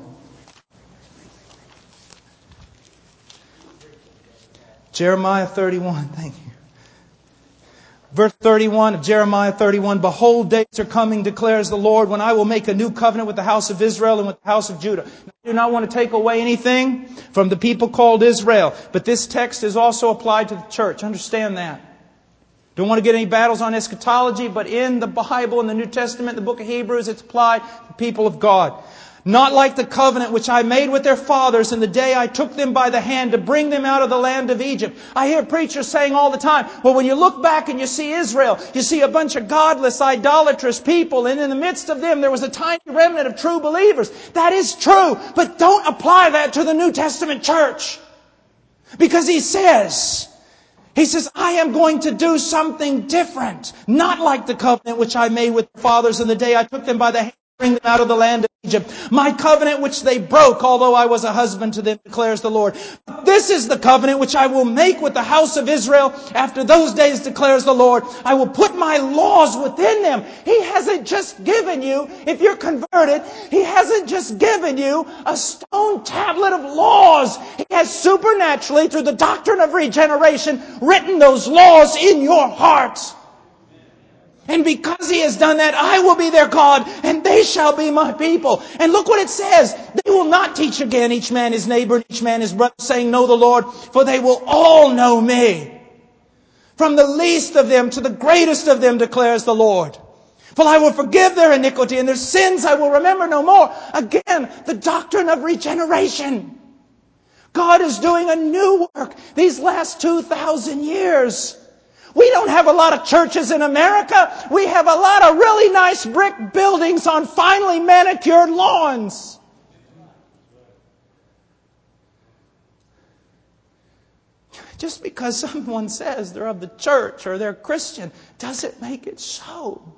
S1: Jeremiah thirty-one, thank you. Verse thirty-one of Jeremiah thirty-one, behold, days are coming, declares the Lord, when I will make a new covenant with the house of Israel and with the house of Judah. Now, I do not want to take away anything from the people called Israel, but this text is also applied to the church. Understand that. Don't want to get any battles on eschatology, but in the Bible, in the New Testament, the book of Hebrews, it's applied to the people of God. Not like the covenant which I made with their fathers in the day I took them by the hand to bring them out of the land of Egypt. I hear preachers saying all the time, well, when you look back and you see Israel, you see a bunch of godless, idolatrous people, and in the midst of them there was a tiny remnant of true believers. That is true, but don't apply that to the New Testament church. Because He says, He says, I am going to do something different. Not like the covenant which I made with the fathers in the day I took them by the hand to bring them out of the land of Egypt. My covenant which they broke, although I was a husband to them, declares the Lord. This is the covenant which I will make with the house of Israel after those days, declares the Lord. I will put my laws within them. He hasn't just given you, if you're converted, He hasn't just given you a stone tablet of laws. He has supernaturally, through the doctrine of regeneration, written those laws in your heart. And because He has done that, I will be their God, and they shall be my people. And look what it says. They will not teach again each man his neighbor and each man his brother, saying, know the Lord, for they will all know me. From the least of them to the greatest of them, declares the Lord. For I will forgive their iniquity, and their sins I will remember no more. Again, the doctrine of regeneration. God is doing a new work these last two thousand years. We don't have a lot of churches in America. We have a lot of really nice brick buildings on finely manicured lawns. Just because someone says they're of the church or they're Christian doesn't make it so.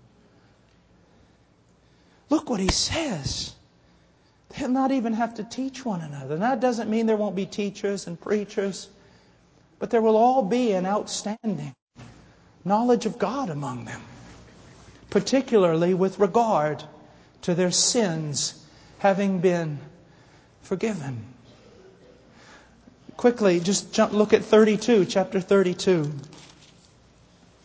S1: Look what He says. They'll not even have to teach one another. And that doesn't mean there won't be teachers and preachers. But there will all be an outstanding knowledge of God among them, particularly with regard to their sins having been forgiven. Quickly, just jump, look at thirty-two, chapter thirty-two.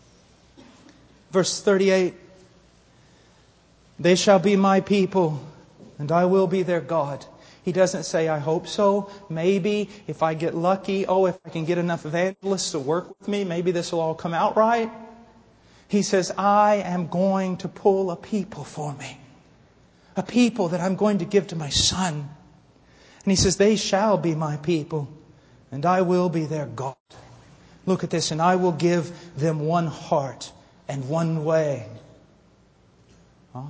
S1: Verse thirty-eight. They shall be my people, and I will be their God. He doesn't say, I hope so, maybe, if I get lucky, oh, if I can get enough evangelists to work with me, maybe this will all come out right. He says, I am going to pull a people for me. A people that I'm going to give to my Son. And He says, they shall be my people, and I will be their God. Look at this, and I will give them one heart and one way. Huh?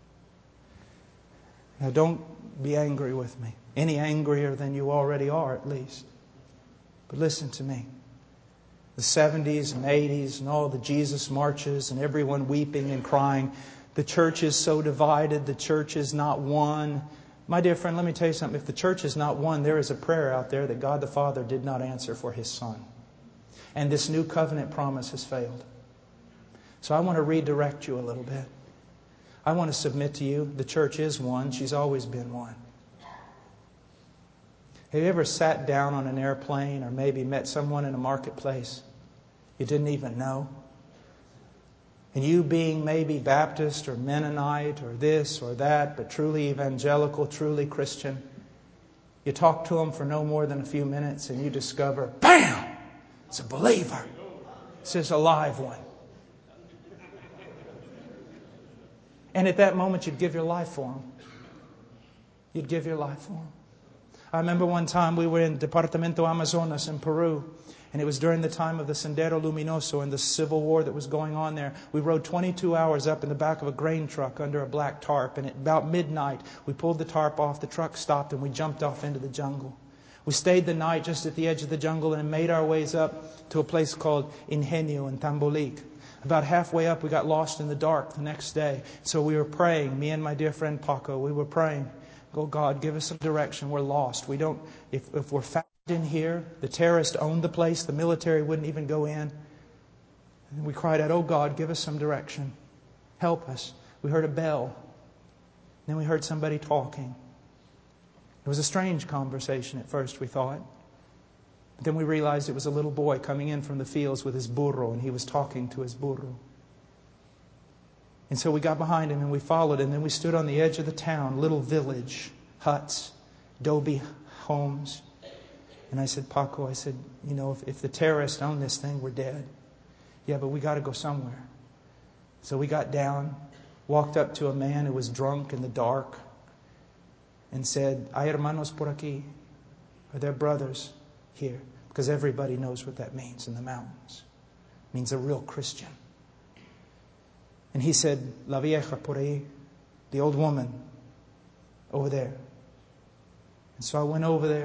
S1: Now don't be angry with me. Any angrier than you already are, at least. But listen to me. The seventies and eighties and all the Jesus marches and everyone weeping and crying. The church is so divided. The church is not one. My dear friend, let me tell you something. If the church is not one, there is a prayer out there that God the Father did not answer for His Son. And this new covenant promise has failed. So I want to redirect you a little bit. I want to submit to you, the church is one. She's always been one. Have you ever sat down on an airplane or maybe met someone in a marketplace you didn't even know? And you being maybe Baptist or Mennonite or this or that, but truly evangelical, truly Christian, you talk to them for no more than a few minutes and you discover, bam! It's a believer. It's just a live one. And at that moment, you'd give your life for Him. You'd give your life for Him. I remember one time we were in Departamento Amazonas in Peru. And it was during the time of the Sendero Luminoso and the civil war that was going on there. We rode twenty-two hours up in the back of a grain truck under a black tarp. And at about midnight, we pulled the tarp off, the truck stopped, and we jumped off into the jungle. We stayed the night just at the edge of the jungle and made our ways up to a place called Ingenio in Tambolic. About halfway up, we got lost in the dark the next day. So we were praying, me and my dear friend Paco, we were praying, oh God, give us some direction. We're lost. We don't, if, if we're found in here, the terrorists owned the place, the military wouldn't even go in. And we cried out, oh God, give us some direction. Help us. We heard a bell. Then we heard somebody talking. It was a strange conversation at first, we thought. But then we realized it was a little boy coming in from the fields with his burro, and he was talking to his burro. And so we got behind him and we followed, and then we stood on the edge of the town, little village, huts, adobe homes. And I said, Paco, I said, you know, if, if the terrorists own this thing, we're dead. Yeah, but we got to go somewhere. So we got down, walked up to a man who was drunk in the dark, and said, hay hermanos por aquí. Are there brothers here? Because everybody knows what that means in the mountains. It means a real Christian. And he said, la vieja por ahí, the old woman over there. And so I went over there.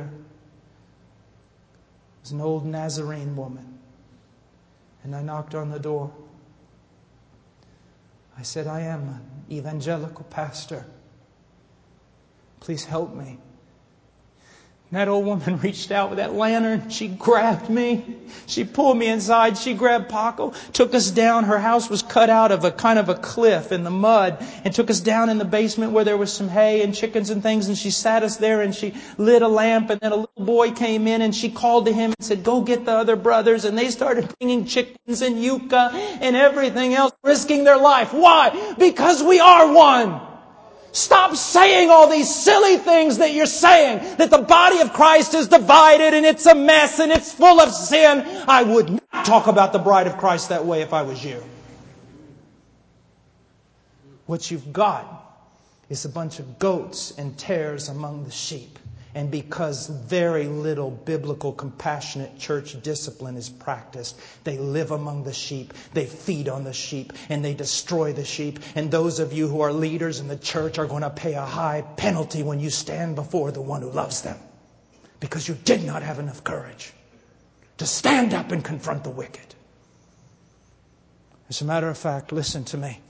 S1: It was an old Nazarene woman. And I knocked on the door. I said, I am an evangelical pastor. Please help me. And that old woman reached out with that lantern. She grabbed me. She pulled me inside. She grabbed Paco, took us down. Her house was cut out of a kind of a cliff in the mud, and took us down in the basement where there was some hay and chickens and things. And she sat us there and she lit a lamp. And then a little boy came in and she called to him and said, go get the other brothers. And they started bringing chickens and yucca and everything else, risking their life. Why? Because we are one. Stop saying all these silly things that you're saying, that the body of Christ is divided and it's a mess and it's full of sin. I would not talk about the bride of Christ that way if I was you. What you've got is a bunch of goats and tares among the sheep. And because very little biblical, compassionate church discipline is practiced, they live among the sheep, they feed on the sheep, and they destroy the sheep. And those of you who are leaders in the church are going to pay a high penalty when you stand before the one who loves them. Because you did not have enough courage to stand up and confront the wicked. As a matter of fact, listen to me.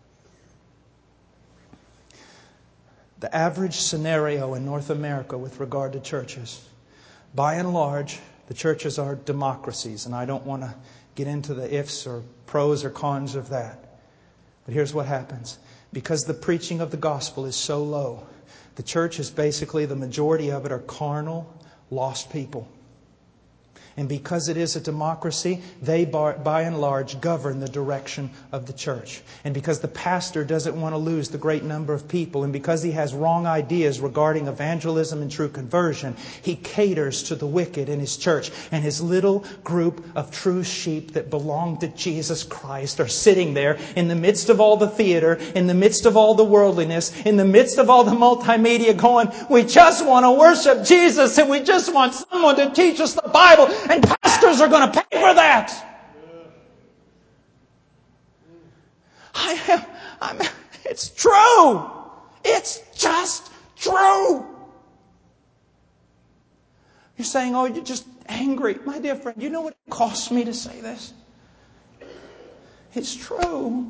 S1: The average scenario in North America with regard to churches, by and large, the churches are democracies. And I don't want to get into the ifs or pros or cons of that. But here's what happens. Because the preaching of the gospel is so low, the church is basically, the majority of it are carnal, lost people. And because it is a democracy, they by and large govern the direction of the church. And because the pastor doesn't want to lose the great number of people, and because he has wrong ideas regarding evangelism and true conversion, he caters to the wicked in his church. And his little group of true sheep that belong to Jesus Christ are sitting there in the midst of all the theater, in the midst of all the worldliness, in the midst of all the multimedia going, we just want to worship Jesus and we just want someone to teach us the Bible. And pastors are going to pay for that. I am, I'm, it's true. It's just true. You're saying, oh, you're just angry. My dear friend, you know what it costs me to say this? It's true.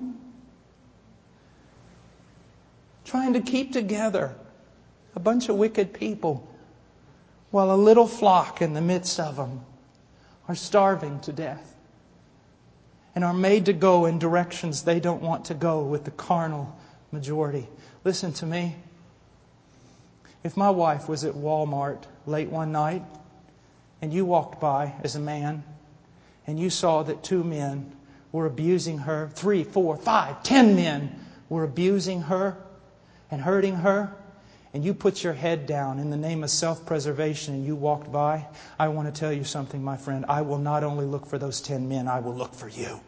S1: Trying to keep together a bunch of wicked people while a little flock in the midst of them are starving to death and are made to go in directions they don't want to go with the carnal majority. Listen to me. If my wife was at Walmart late one night and you walked by as a man and you saw that two men were abusing her, three, four, five, ten men were abusing her and hurting her, and you put your head down in the name of self-preservation and you walked by, I want to tell you something, my friend. I will not only look for those ten men, I will look for you.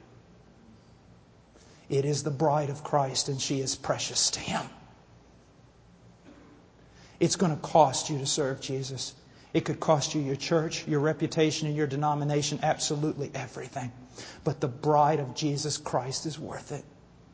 S1: It is the bride of Christ and she is precious to Him. It's going to cost you to serve Jesus. It could cost you your church, your reputation, and your denomination, absolutely everything. But the bride of Jesus Christ is worth it.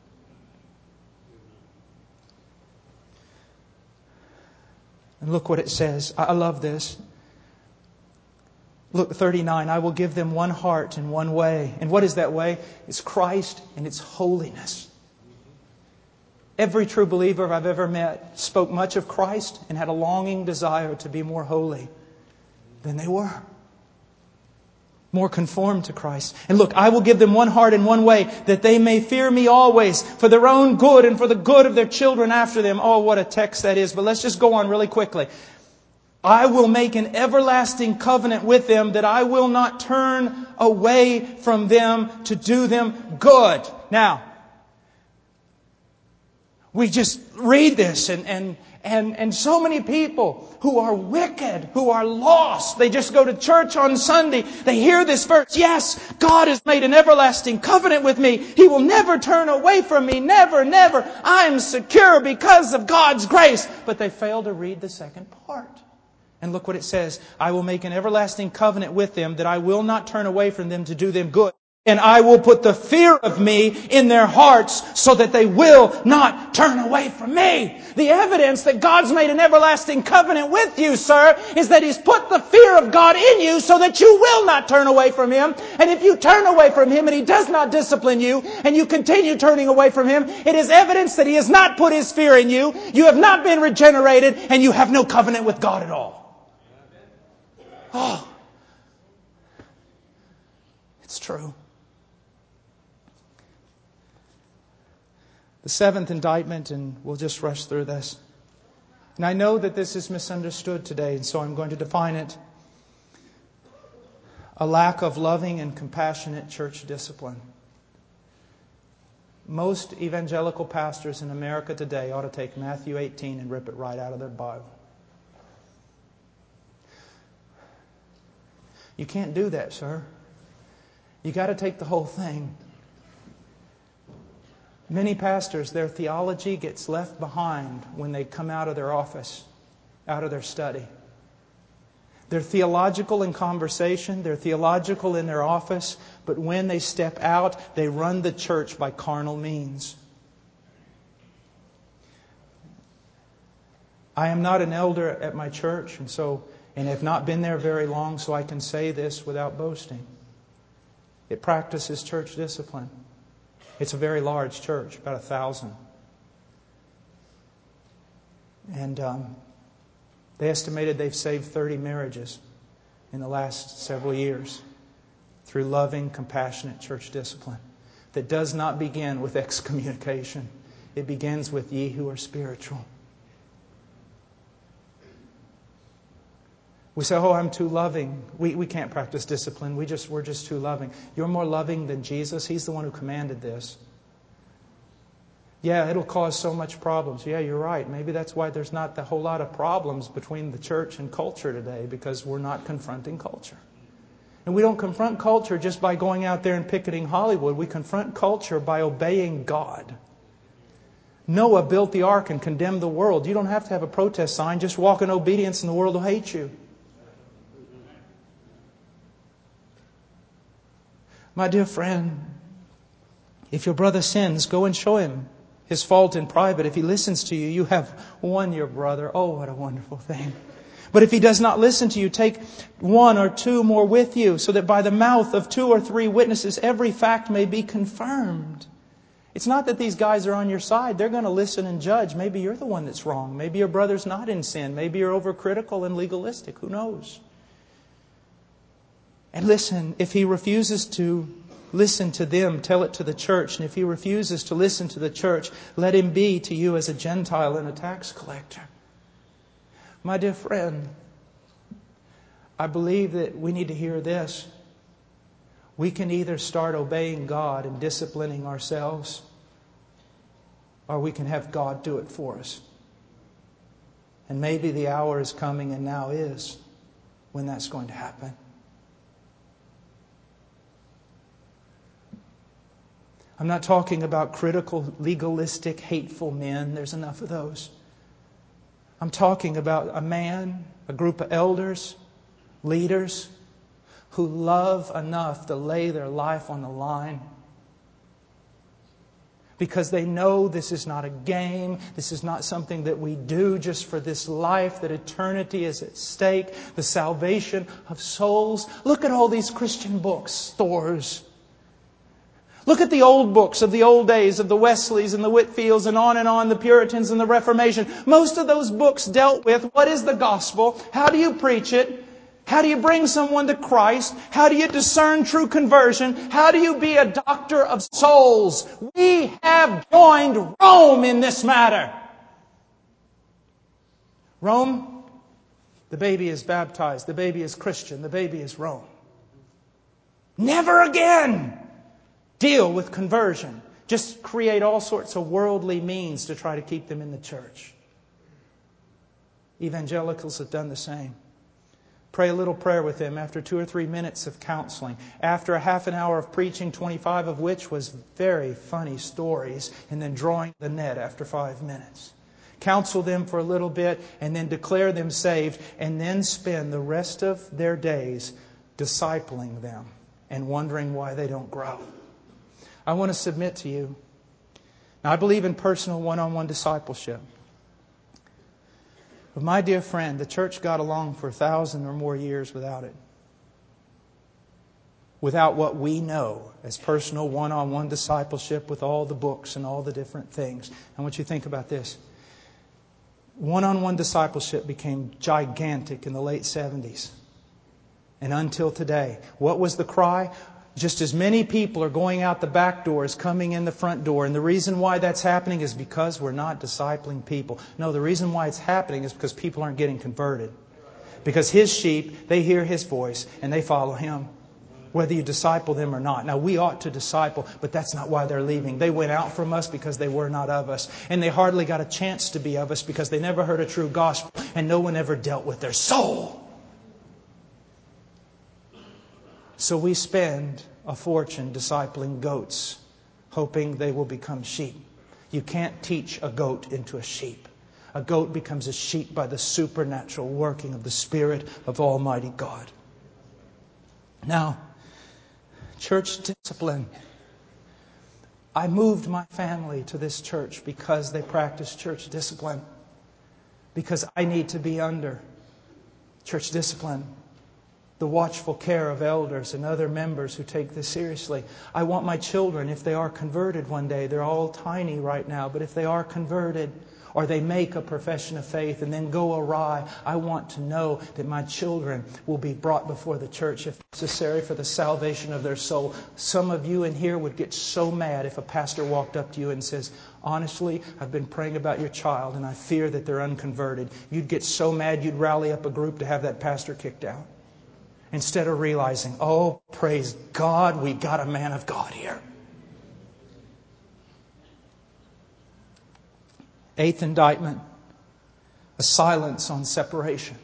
S1: And look what it says. I love this. Look, thirty-nine. I will give them one heart and one way. And what is that way? It's Christ and it's holiness. Every true believer I've ever met spoke much of Christ and had a longing desire to be more holy than they were. More conformed to Christ. And look, I will give them one heart and one way, that they may fear me always, for their own good and for the good of their children after them. Oh, what a text that is. But let's just go on really quickly. I will make an everlasting covenant with them, that I will not turn away from them to do them good. Now, we just read this and, and, and, and so many people who are wicked, who are lost, they just go to church on Sunday. They hear this verse. Yes, God has made an everlasting covenant with me. He will never turn away from me. Never, never. I am secure because of God's grace. But they fail to read the second part. And look what it says. I will make an everlasting covenant with them, that I will not turn away from them to do them good. And I will put the fear of me in their hearts so that they will not turn away from me. The evidence that God's made an everlasting covenant with you, sir, is that He's put the fear of God in you so that you will not turn away from Him. And if you turn away from Him and He does not discipline you and you continue turning away from Him, it is evidence that He has not put His fear in you. You have not been regenerated and you have no covenant with God at all. Oh, it's true. The seventh indictment, and we'll just rush through this. And I know that this is misunderstood today, and so I'm going to define it. A lack of loving and compassionate church discipline. Most evangelical pastors in America today ought to take Matthew eighteen and rip it right out of their Bible. You can't do that, sir. You got to take the whole thing. Many pastors, their theology gets left behind when they come out of their office, out of their study. They're theological in conversation, they're theological in their office, but when they step out, they run the church by carnal means. I am not an elder at my church, and so and have not been there very long, so I can say this without boasting. It practices church discipline. It's a very large church, about a thousand. And um, they estimated they've saved thirty marriages in the last several years through loving, compassionate church discipline that does not begin with excommunication. It begins with ye who are spiritual. We say, oh, I'm too loving. We, we can't practice discipline. We just, we're just too loving. You're more loving than Jesus. He's the one who commanded this. Yeah, it'll cause so much problems. Yeah, you're right. Maybe that's why there's not a whole lot of problems between the church and culture today, because we're not confronting culture. And we don't confront culture just by going out there and picketing Hollywood. We confront culture by obeying God. Noah built the ark and condemned the world. You don't have to have a protest sign. Just walk in obedience and the world will hate you. My dear friend, if your brother sins, go and show him his fault in private. If he listens to you, you have won your brother. Oh, what a wonderful thing. But if he does not listen to you, take one or two more with you, so that by the mouth of two or three witnesses every fact may be confirmed. It's not that these guys are on your side. They're going to listen and judge. Maybe you're the one that's wrong. Maybe your brother's not in sin. Maybe you're overcritical and legalistic. Who knows? And listen, if he refuses to listen to them, tell it to the church. And if he refuses to listen to the church, let him be to you as a Gentile and a tax collector. My dear friend, I believe that we need to hear this. We can either start obeying God and disciplining ourselves, or we can have God do it for us. And maybe the hour is coming, and now is, when that's going to happen. I'm not talking about critical, legalistic, hateful men. There's enough of those. I'm talking about a man, a group of elders, leaders, who love enough to lay their life on the line because they know this is not a game. This is not something that we do just for this life, that eternity is at stake, the salvation of souls. Look at all these Christian books, stores. Look at the old books of the old days of the Wesleys and the Whitfields and on and on, the Puritans and the Reformation. Most of those books dealt with what is the gospel? How do you preach it? How do you bring someone to Christ? How do you discern true conversion? How do you be a doctor of souls? We have joined Rome in this matter. Rome, the baby is baptized. The baby is Christian. The baby is Rome. Never again deal with conversion. Just create all sorts of worldly means to try to keep them in the church. Evangelicals have done the same. Pray a little prayer with them after two or three minutes of counseling. After a half an hour of preaching, twenty-five of which was very funny stories, and then drawing the net after five minutes. Counsel them for a little bit, and then declare them saved, and then spend the rest of their days discipling them and wondering why they don't grow. I want to submit to you. Now, I believe in personal one-on-one discipleship. But my dear friend, the church got along for a thousand or more years without it. Without what we know as personal one-on-one discipleship with all the books and all the different things. I want you to think about this. One-on-one discipleship became gigantic in the late seventies. And until today. What was the cry? Just as many people are going out the back door as coming in the front door. And the reason why that's happening is because we're not discipling people. No, the reason why it's happening is because people aren't getting converted. Because His sheep, they hear His voice and they follow Him. Whether you disciple them or not. Now, we ought to disciple, but that's not why they're leaving. They went out from us because they were not of us. And they hardly got a chance to be of us because they never heard a true gospel. And no one ever dealt with their soul. So we spend a fortune discipling goats, hoping they will become sheep. You can't teach a goat into a sheep. A goat becomes a sheep by the supernatural working of the Spirit of Almighty God. Now, church discipline. I moved my family to this church because they practice church discipline. Because I need to be under church discipline. The watchful care of elders and other members who take this seriously. I want my children, if they are converted one day, they're all tiny right now, but if they are converted or they make a profession of faith and then go awry, I want to know that my children will be brought before the church if necessary for the salvation of their soul. Some of you in here would get so mad if a pastor walked up to you and says, honestly, I've been praying about your child and I fear that they're unconverted. You'd get so mad you'd rally up a group to have that pastor kicked out. Instead of realizing, oh, praise God, we got a man of God here. Eighth indictment, a silence on separation.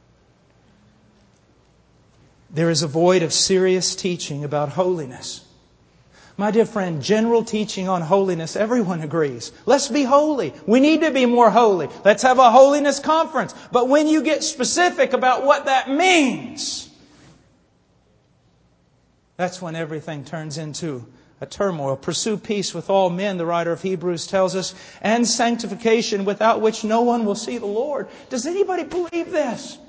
S1: There is a void of serious teaching about holiness. My dear friend, general teaching on holiness, everyone agrees. Let's be holy. We need to be more holy. Let's have a holiness conference. But when you get specific about what that means, that's when everything turns into a turmoil. Pursue peace with all men, the writer of Hebrews tells us, and sanctification, without which no one will see the Lord. Does anybody believe this?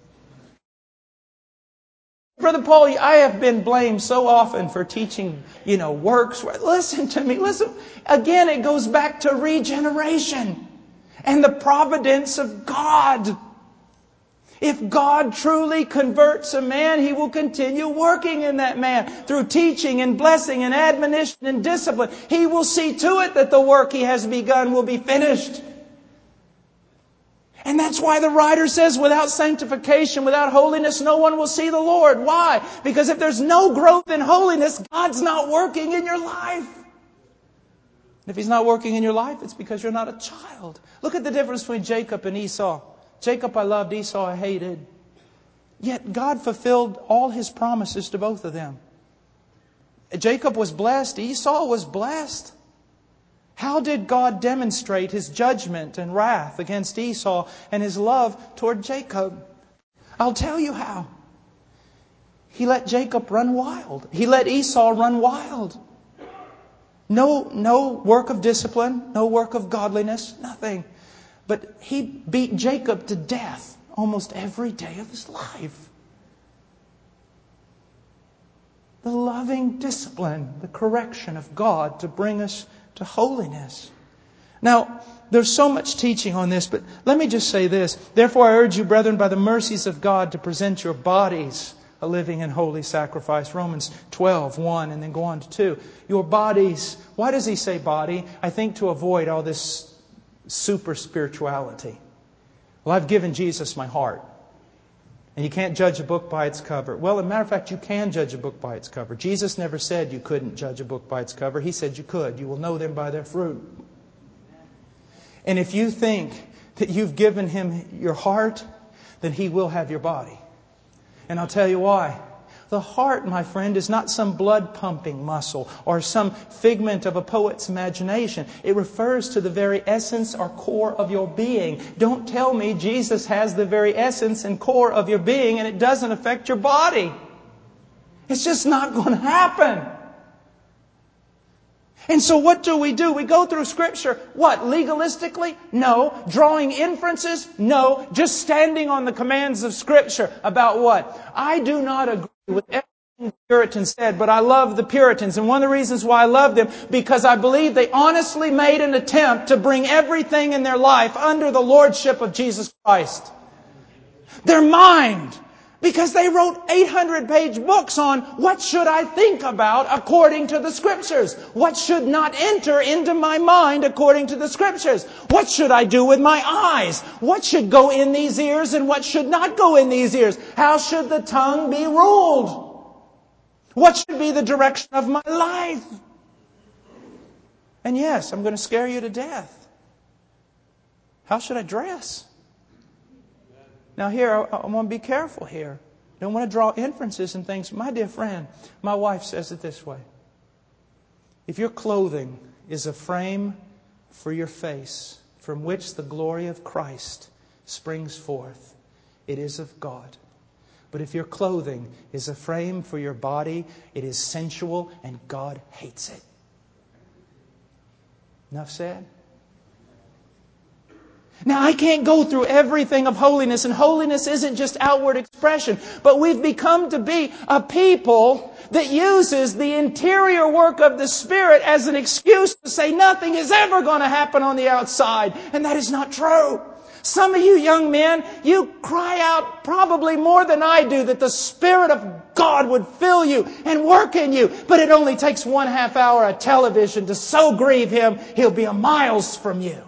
S1: Brother Paul, I have been blamed so often for teaching, you know, works. Listen to me. Listen. Again, it goes back to regeneration and the providence of God. If God truly converts a man, He will continue working in that man through teaching and blessing and admonition and discipline. He will see to it that the work He has begun will be finished. And that's why the writer says, without sanctification, without holiness, no one will see the Lord. Why? Because if there's no growth in holiness, God's not working in your life. And if He's not working in your life, it's because you're not a child. Look at the difference between Jacob and Esau. Jacob I loved, Esau I hated. Yet God fulfilled all His promises to both of them. Jacob was blessed, Esau was blessed. How did God demonstrate His judgment and wrath against Esau and His love toward Jacob? I'll tell you how. He let Jacob run wild. He let Esau run wild. No, no work of discipline, no work of godliness, nothing. But he beat Jacob to death almost every day of his life. The loving discipline, the correction of God to bring us to holiness. Now, there's so much teaching on this, but let me just say this. Therefore, I urge you, brethren, by the mercies of God, to present your bodies a living and holy sacrifice. Romans twelve, one, and then go on to two. Your bodies. Why does he say body? I think to avoid all this super spirituality. Well, I've given Jesus my heart. And you can't judge a book by its cover. Well, as a matter of fact, you can judge a book by its cover. Jesus never said you couldn't judge a book by its cover. He said you could. You will know them by their fruit. And if you think that you've given Him your heart, then He will have your body. And I'll tell you why. The heart, my friend, is not some blood-pumping muscle or some figment of a poet's imagination. It refers to the very essence or core of your being. Don't tell me Jesus has the very essence and core of your being and it doesn't affect your body. It's just not going to happen. And so what do we do? We go through Scripture. What? Legalistically? No. Drawing inferences? No. Just standing on the commands of Scripture. About what? I do not agree with everything the Puritans said, but I love the Puritans. And one of the reasons why I love them, because I believe they honestly made an attempt to bring everything in their life under the lordship of Jesus Christ. Their mind. Because they wrote eight hundred page books on what should I think about according to the Scriptures. What should not enter into my mind according to the Scriptures. What should I do with my eyes? What should go in these ears and what should not go in these ears? How should the tongue be ruled? What should be the direction of my life? And yes, I'm going to scare you to death. How should I dress? Now here, I, I want to be careful here. I don't want to draw inferences and things. My dear friend, my wife says it this way. If your clothing is a frame for your face, from which the glory of Christ springs forth, it is of God. But if your clothing is a frame for your body, it is sensual and God hates it. Enough said? Now, I can't go through everything of holiness, and holiness isn't just outward expression, but we've become to be a people that uses the interior work of the Spirit as an excuse to say nothing is ever going to happen on the outside. And that is not true. Some of you young men, you cry out probably more than I do that the Spirit of God would fill you and work in you. But it only takes one half hour of television to so grieve Him, He'll be a miles from you.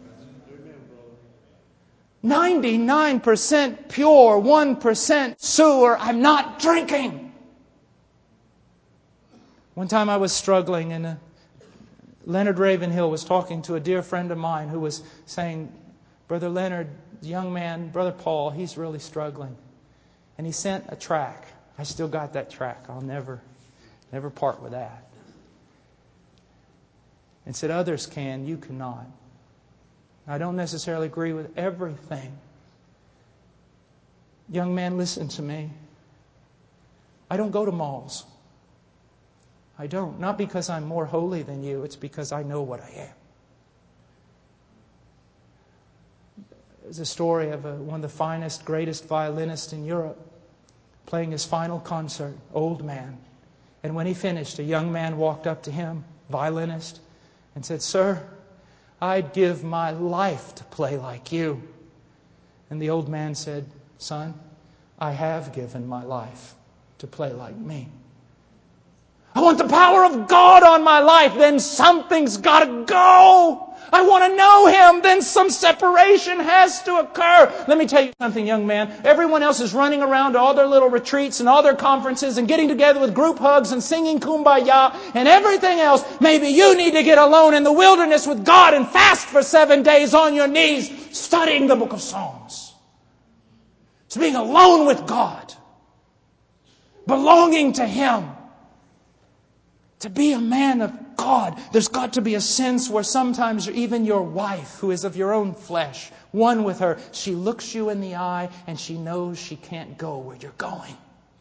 S1: ninety-nine percent pure, one percent sewer. I'm not drinking. One time I was struggling and uh, Leonard Ravenhill was talking to a dear friend of mine who was saying, Brother Leonard, the young man, Brother Paul, he's really struggling. And he sent a tract. I still got that tract. I'll never, never part with that. And said, others can, you cannot. I don't necessarily agree with everything. Young man, listen to me. I don't go to malls. I don't. Not because I'm more holy than you. It's because I know what I am. There's a story of a, one of the finest, greatest violinists in Europe playing his final concert, old man. And when he finished, a young man walked up to him, violinist, and said, Sir, I'd give my life to play like you. And the old man said, Son, I have given my life to play like me. I want the power of God on my life. Then something's got to go. I want to know Him. Then some separation has to occur. Let me tell you something, young man. Everyone else is running around to all their little retreats and all their conferences and getting together with group hugs and singing Kumbaya and everything else. Maybe you need to get alone in the wilderness with God and fast for seven days on your knees studying the book of Psalms. It's being alone with God. Belonging to Him. To be a man of God, there's got to be a sense where sometimes even your wife, who is of your own flesh, one with her, she looks you in the eye and she knows she can't go where you're going.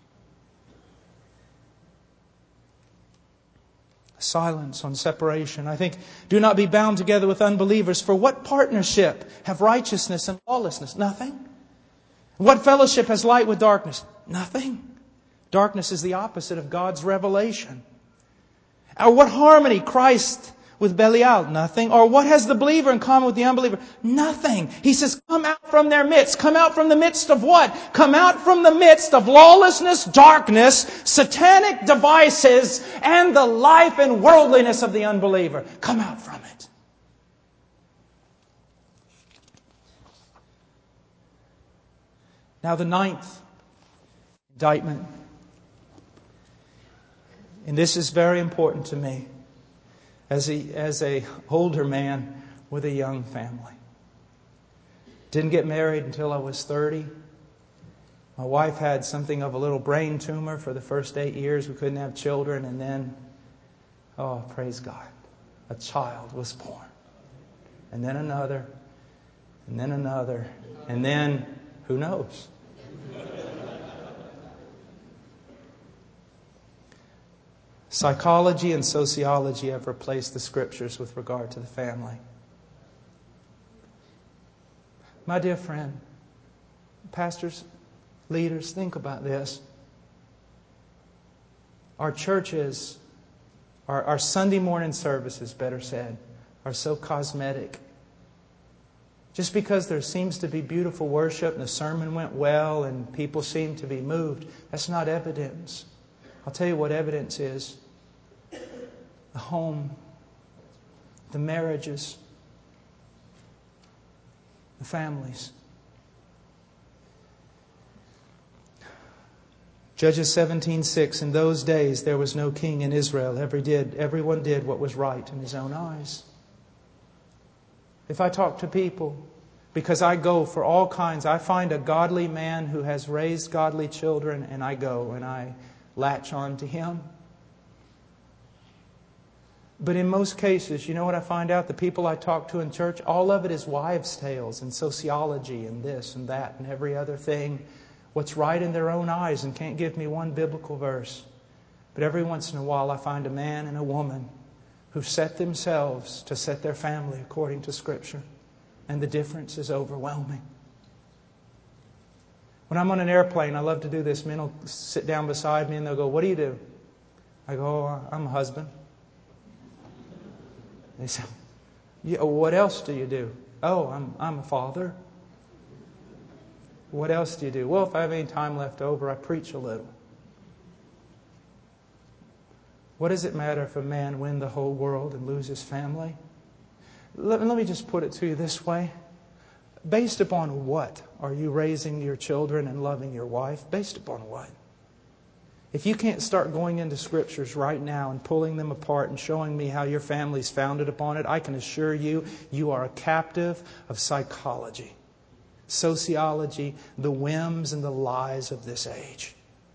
S1: Silence on separation. I think, do not be bound together with unbelievers. For what partnership have righteousness and lawlessness? Nothing. What fellowship has light with darkness? Nothing. Darkness is the opposite of God's revelation. Or what harmony Christ with Belial? Nothing. Or what has the believer in common with the unbeliever? Nothing. He says, come out from their midst. Come out from the midst of what? Come out from the midst of lawlessness, darkness, satanic devices, and the life and worldliness of the unbeliever. Come out from it. Now the ninth indictment. And this is very important to me as a, as a older man with a young family. Didn't get married until I was thirty. My wife had something of a little brain tumor for the first eight years. We couldn't have children. And then, oh, praise God, a child was born. And then another. And then another. And then, who knows? Psychology and sociology have replaced the Scriptures with regard to the family. My dear friend, pastors, leaders, think about this. Our churches, our, our Sunday morning services, better said, are so cosmetic. Just because there seems to be beautiful worship and the sermon went well and people seem to be moved, that's not evidence. I'll tell you what evidence is. The home, the marriages, the families. Judges seventeen six, in those days there was no king in Israel. Every did, everyone did what was right in his own eyes. If I talk to people, because I go for all kinds, I find a godly man who has raised godly children and I go and I latch on to him. But in most cases, you know what I find out? The people I talk to in church, all of it is wives' tales and sociology and this and that and every other thing. What's right in their own eyes and can't give me one biblical verse. But every once in a while I find a man and a woman who've set themselves to set their family according to Scripture. And the difference is overwhelming. When I'm on an airplane, I love to do this. Men will sit down beside me and they'll go, "What do you do?" I go, "Oh, I'm a husband." They say, "Yeah, what else do you do?" "Oh, I'm I'm a father." What else do you do? Well, if I have any time left over, I preach a little. What does it matter if a man win the whole world and lose his family? Let, let me just put it to you this way. Based upon what are you raising your children and loving your wife? Based upon what? If you can't start going into Scriptures right now and pulling them apart and showing me how your family's founded upon it, I can assure you, you are a captive of psychology, sociology, the whims and the lies of this age.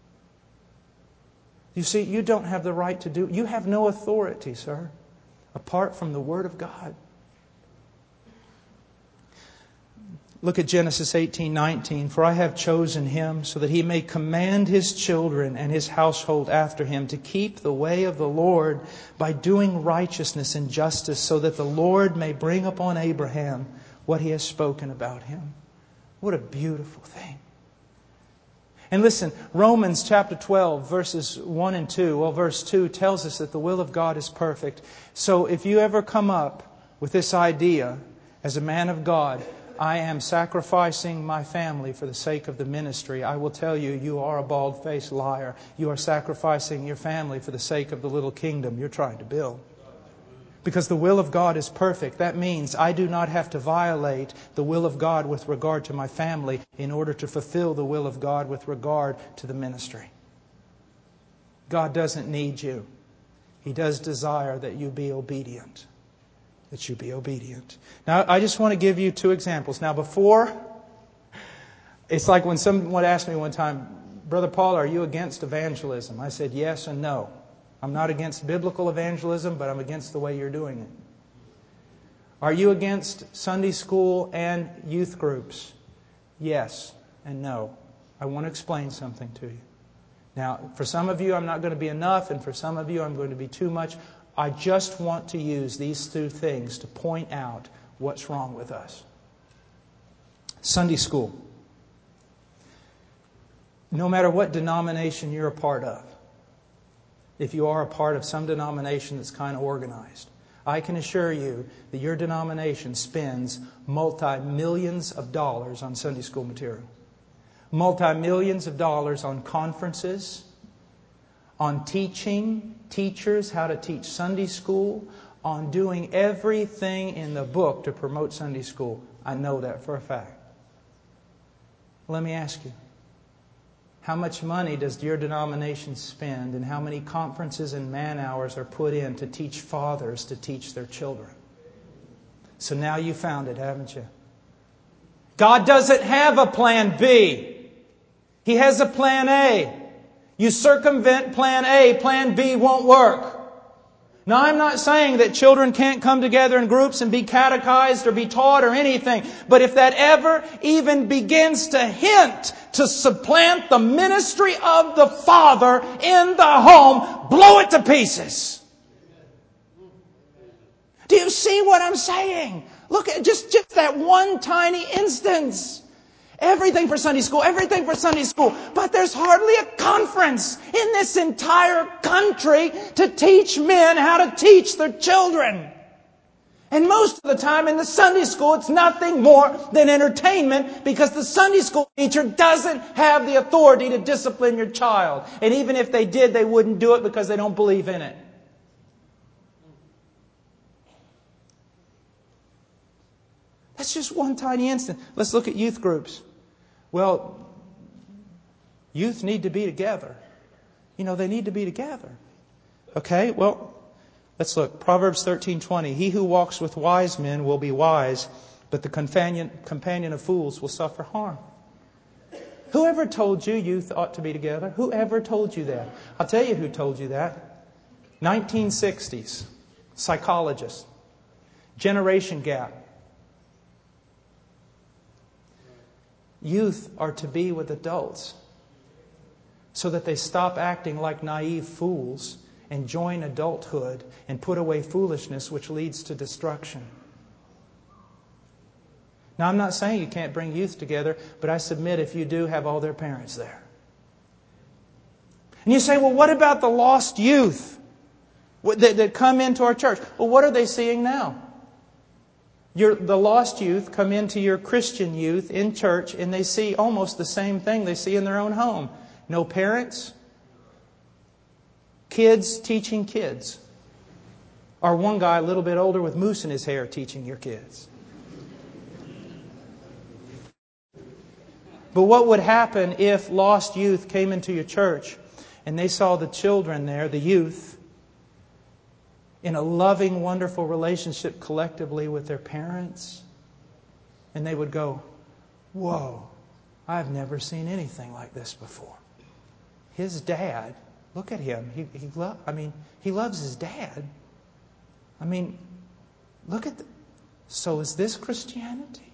S1: You see, you don't have the right to do, you have no authority, sir, apart from the Word of God. Look at Genesis eighteen nineteen. For I have chosen him so that he may command his children and his household after him to keep the way of the Lord by doing righteousness and justice, so that the Lord may bring upon Abraham what he has spoken about him. What a beautiful thing. And listen, Romans chapter twelve, verses one and two. Well, verse two tells us that the will of God is perfect. So if you ever come up with this idea as a man of God, I am sacrificing my family for the sake of the ministry, I will tell you, you are a bald-faced liar. You are sacrificing your family for the sake of the little kingdom you're trying to build. Because the will of God is perfect. That means I do not have to violate the will of God with regard to my family in order to fulfill the will of God with regard to the ministry. God doesn't need you. He does desire that you be obedient. That you be obedient. Now, I just want to give you two examples. Now, before, it's like when someone asked me one time, Brother Paul, are you against evangelism? I said yes and no. I'm not against biblical evangelism, but I'm against the way you're doing it. Are you against Sunday school and youth groups? Yes and no. I want to explain something to you. Now, for some of you, I'm not going to be enough, and for some of you, I'm going to be too much. I just want to use these two things to point out what's wrong with us. Sunday school. No matter what denomination you're a part of, if you are a part of some denomination that's kind of organized, I can assure you that your denomination spends multi-millions of dollars on Sunday school material. Multi-millions of dollars on conferences, on teaching teachers how to teach Sunday school, on doing everything in the book to promote Sunday school. I know that for a fact. Let me ask you, how much money does your denomination spend, and how many conferences and man hours are put in to teach fathers to teach their children? So now you found it, haven't you? God doesn't have a plan B. He has a plan A. You circumvent plan A, plan B won't work. Now, I'm not saying that children can't come together in groups and be catechized or be taught or anything. But if that ever even begins to hint to supplant the ministry of the Father in the home, blow it to pieces. Do you see what I'm saying? Look at just, just that one tiny instance. Everything for Sunday school, everything for Sunday school. But there's hardly a conference in this entire country to teach men how to teach their children. And most of the time in the Sunday school, it's nothing more than entertainment, because the Sunday school teacher doesn't have the authority to discipline your child. And even if they did, they wouldn't do it because they don't believe in it. That's just one tiny instant. Let's look at youth groups. Well, youth need to be together. You know, they need to be together. Okay, well, let's look. Proverbs thirteen twenty. He who walks with wise men will be wise, but the companion, companion of fools will suffer harm. Whoever told you youth ought to be together? Whoever told you that? I'll tell you who told you that. nineteen sixties. Psychologist. Generation gap. Youth are to be with adults so that they stop acting like naive fools and join adulthood and put away foolishness, which leads to destruction. Now, I'm not saying you can't bring youth together, but I submit if you do, have all their parents there. And you say, well, what about the lost youth that, that come into our church? Well, what are they seeing now? Your, the lost youth come into your Christian youth in church and they see almost the same thing they see in their own home. No parents. Kids teaching kids. Or one guy a little bit older with mousse in his hair teaching your kids. But what would happen if lost youth came into your church and they saw the children there, the youth, in a loving, wonderful relationship collectively with their parents? And they would go, whoa, I've never seen anything like this before. His dad, look at him. He, he lo- I mean, he loves his dad. I mean, look at the... So is this Christianity?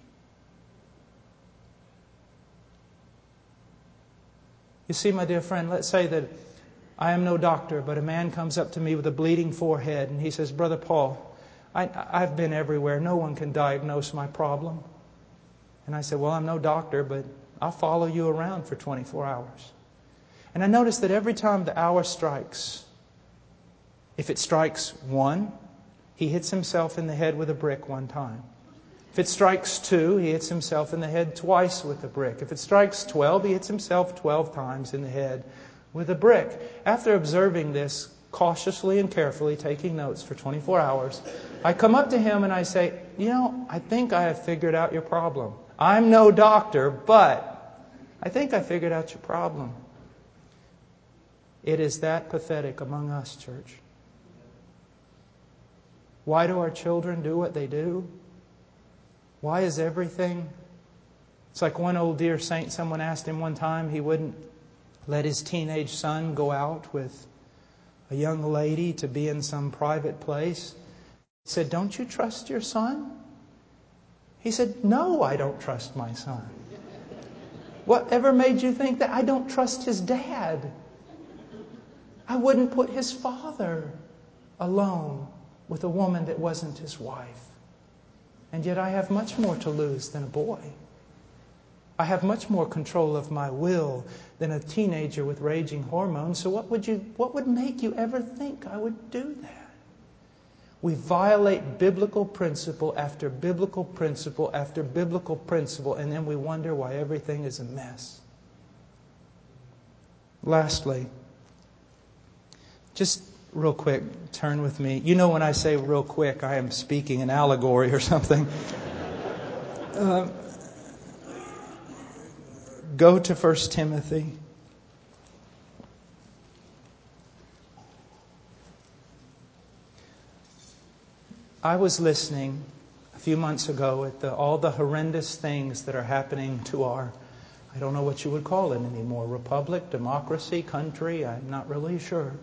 S1: You see, my dear friend, let's say that I am no doctor, but a man comes up to me with a bleeding forehead and he says, Brother Paul, I, I've been everywhere. No one can diagnose my problem. And I said, well, I'm no doctor, but I'll follow you around for twenty-four hours. And I notice that every time the hour strikes, if it strikes one, he hits himself in the head with a brick one time. If it strikes two, he hits himself in the head twice with a brick. If it strikes twelve, he hits himself twelve times in the head with a brick. After observing this cautiously and carefully, taking notes for twenty-four hours, I come up to him and I say, you know, I think I have figured out your problem. I'm no doctor, but I think I figured out your problem. It is that pathetic among us, church. Why do our children do what they do? Why is everything... It's like one old dear saint, someone asked him one time, he wouldn't let his teenage son go out with a young lady to be in some private place. He said, don't you trust your son? He said, no, I don't trust my son. Whatever made you think that? I don't trust his dad. I wouldn't put his father alone with a woman that wasn't his wife. And yet I have much more to lose than a boy. I have much more control of my will than a teenager with raging hormones. So what would you, what would make you ever think I would do that? We violate biblical principle after biblical principle after biblical principle, and then we wonder why everything is a mess. Lastly, just real quick, turn with me. You know when I say real quick, I am speaking an allegory or something. Uh, go to First Timothy. I was listening a few months ago at the, all the horrendous things that are happening to our, I don't know what you would call it anymore, republic, democracy, country, I'm not really sure.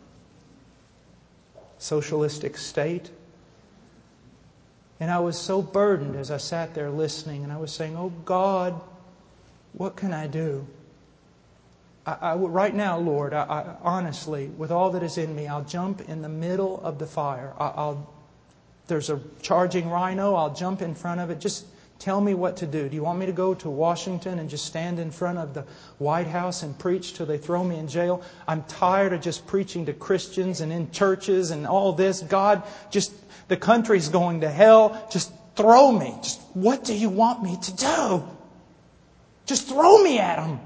S1: Socialistic state. And I was so burdened as I sat there listening, and I was saying, oh God, what can I do? I, I, right now, Lord, I, I, honestly, with all that is in me, I'll jump in the middle of the fire. I, I'll, there's a charging rhino, I'll jump in front of it. Just tell me what to do. Do you want me to go to Washington and just stand in front of the White House and preach till they throw me in jail? I'm tired of just preaching to Christians and in churches and all this. God, just the country's going to hell. Just throw me. Just what do you want me to do? Just throw me at them.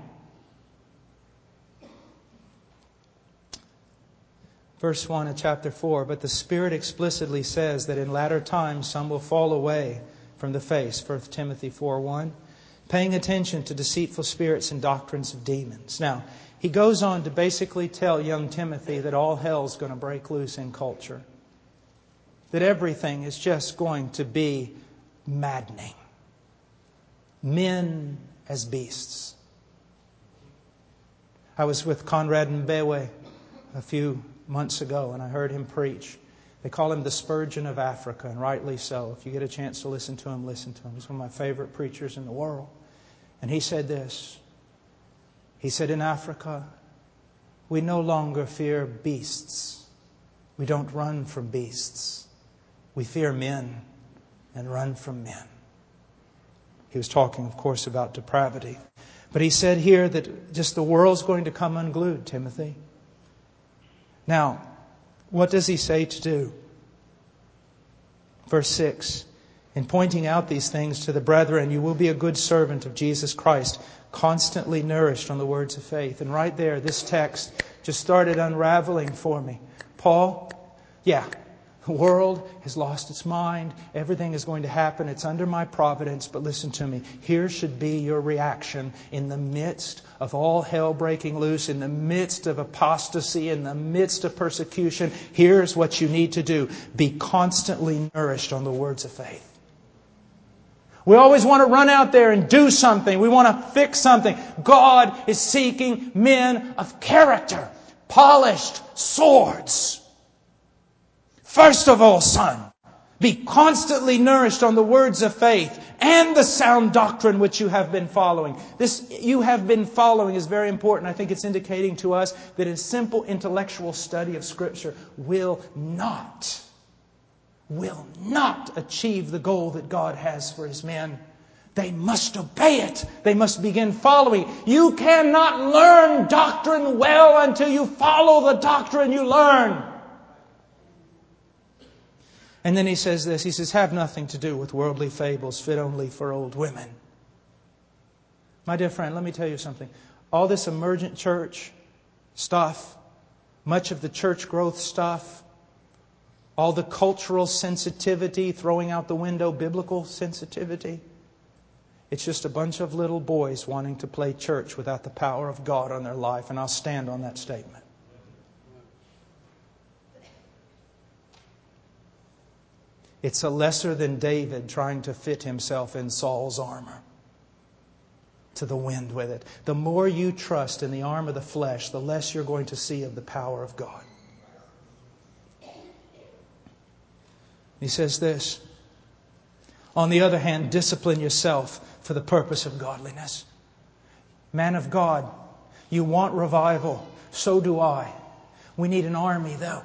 S1: Verse one of chapter four, but the Spirit explicitly says that in latter times some will fall away from the face, First Timothy four one, paying attention to deceitful spirits and doctrines of demons. Now, he goes on to basically tell young Timothy that all hell's going to break loose in culture. That everything is just going to be maddening. Men as beasts. I was with Conrad Mbewe a few months ago and I heard him preach. They call him the Spurgeon of Africa, and rightly so. If you get a chance to listen to him, listen to him. He's one of my favorite preachers in the world. And he said this. He said, in Africa, we no longer fear beasts. We don't run from beasts. We fear men and run from men. He was talking, of course, about depravity. But he said here that just the world's going to come unglued, Timothy. Now, what does he say to do? Verse six, In pointing out these things to the brethren, you will be a good servant of Jesus Christ, constantly nourished on the words of faith. And right there, this text just started unraveling for me. Paul, yeah, the world has lost its mind. Everything is going to happen. It's under my providence. But listen to me. Here should be your reaction in the midst of all hell breaking loose, in the midst of apostasy, in the midst of persecution. Here's what you need to do. Be constantly nourished on the words of faith. We always want to run out there and do something. We want to fix something. God is seeking men of character, polished swords. First of all, son, be constantly nourished on the words of faith and the sound doctrine which you have been following. This you have been following is very important. I think it's indicating to us that a simple intellectual study of Scripture will not, will not achieve the goal that God has for His men. They must obey it. They must begin following. You cannot learn doctrine well until you follow the doctrine you learn. And then he says this, he says, have nothing to do with worldly fables fit only for old women. My dear friend, let me tell you something. All this emergent church stuff, much of the church growth stuff, all the cultural sensitivity, throwing out the window biblical sensitivity, it's just a bunch of little boys wanting to play church without the power of God on their life. And I'll stand on that statement. It's a lesser than David trying to fit himself in Saul's armor to the wind with it. The more you trust in the arm of the flesh, the less you're going to see of the power of God. He says this, on the other hand, discipline yourself for the purpose of godliness. Man of God, you want revival. So do I. We need an army though.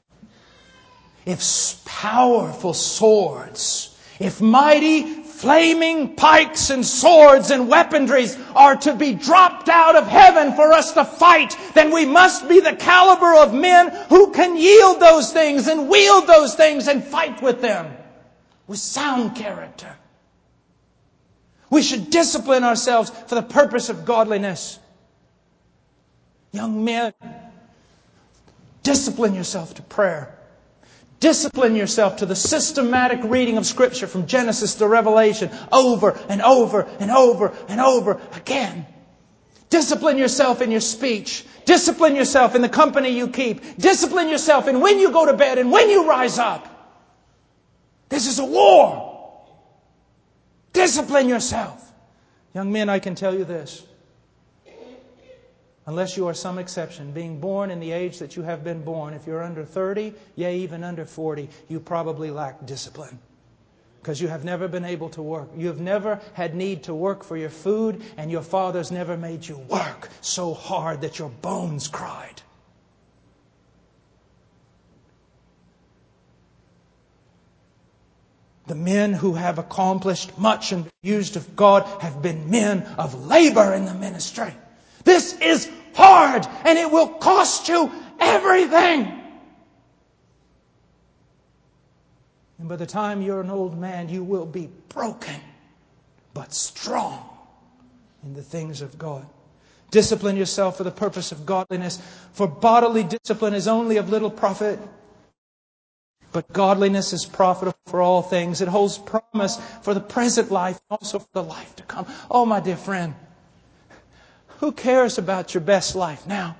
S1: If powerful swords, if mighty flaming pikes and swords and weaponries are to be dropped out of heaven for us to fight, then we must be the caliber of men who can yield those things and wield those things and fight with them with sound character. We should discipline ourselves for the purpose of godliness. Young men, discipline yourself to prayer. Discipline yourself to the systematic reading of Scripture from Genesis to Revelation over and over and over and over again. Discipline yourself in your speech. Discipline yourself in the company you keep. Discipline yourself in when you go to bed and when you rise up. This is a war. Discipline yourself. Young men, I can tell you this. Unless you are some exception, being born in the age that you have been born, if you're under thirty, yea, even under forty, you probably lack discipline. Because you have never been able to work. You have never had need to work for your food, and your fathers never made you work so hard that your bones cried. The men who have accomplished much and been used of God have been men of labor in the ministry. This is hard and it will cost you everything. And by the time you're an old man, you will be broken, but strong in the things of God. Discipline yourself for the purpose of godliness, for bodily discipline is only of little profit. But godliness is profitable for all things. It holds promise for the present life and also for the life to come. Oh, my dear friend, who cares about your best life now?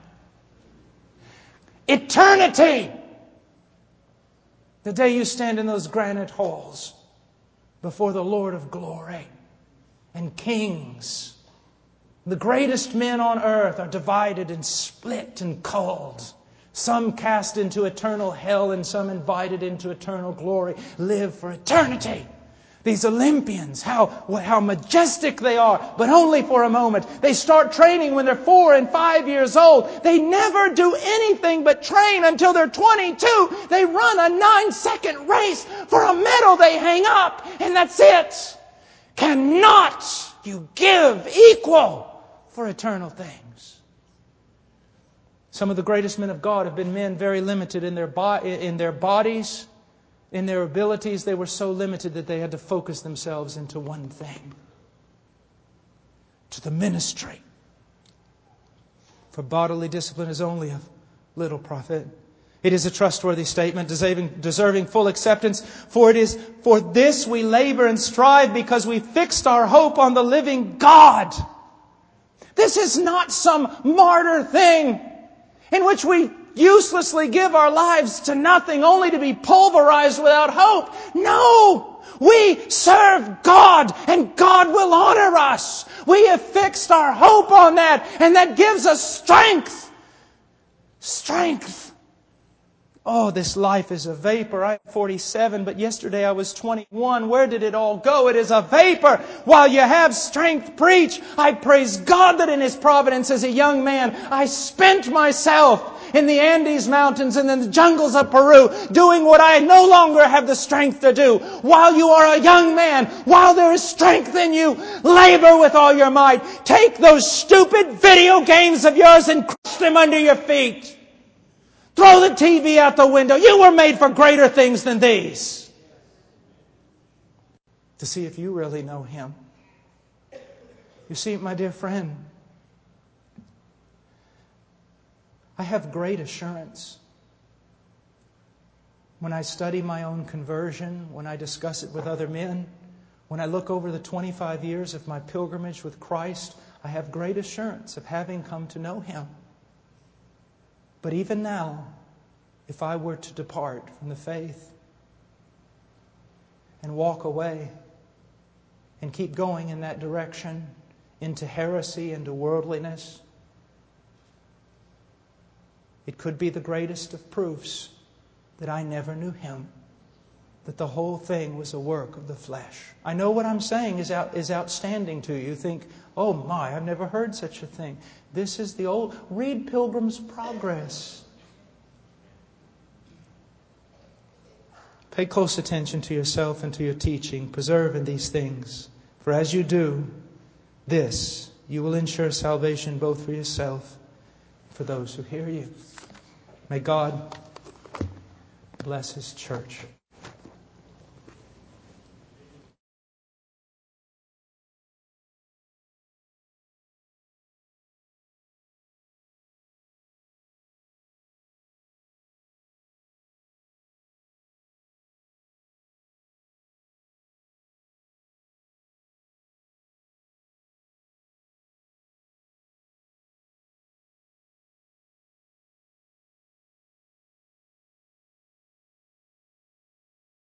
S1: Eternity! The day you stand in those granite halls before the Lord of glory and kings. The greatest men on earth are divided and split and called. Some cast into eternal hell and some invited into eternal glory. Live for eternity. These Olympians, how, how majestic they are, but only for a moment. They start training when they're four and five years old. They never do anything but train until they're twenty-two. They run a nine-second race for a medal they hang up, and that's it. Cannot you give equal for eternal things? Some of the greatest men of God have been men very limited in their, bo- in their bodies, In their abilities, they were so limited that they had to focus themselves into one thing. To the ministry. For bodily discipline is only of little profit. It is a trustworthy statement, deserving, deserving full acceptance. For it is for this we labor and strive, because we fixed our hope on the living God. This is not some martyr thing in which we uselessly give our lives to nothing only to be pulverized without hope. No! We serve God, and God will honor us. We have fixed our hope on that, and that gives us strength. Strength. Oh, this life is a vapor. I'm forty-seven, but yesterday I was twenty-one. Where did it all go? It is a vapor. While you have strength, preach. I praise God that in His providence as a young man, I spent myself in the Andes Mountains and in the jungles of Peru, doing what I no longer have the strength to do. While you are a young man, while there is strength in you, labor with all your might. Take those stupid video games of yours and crush them under your feet. Throw the T V out the window. You were made for greater things than these. To see if you really know Him. You see, my dear friend, I have great assurance when I study my own conversion, when I discuss it with other men, when I look over the twenty-five years of my pilgrimage with Christ, I have great assurance of having come to know Him. But even now, if I were to depart from the faith and walk away and keep going in that direction into heresy, into worldliness, it could be the greatest of proofs that I never knew Him, that the whole thing was a work of the flesh. I know what I'm saying is out, is outstanding to you. You think, oh my, I've never heard such a thing. This is the old... Read Pilgrim's Progress. Pay close attention to yourself and to your teaching. Preserve in these things. For as you do this, you will ensure salvation both for yourself and for those who hear you. May God bless His church.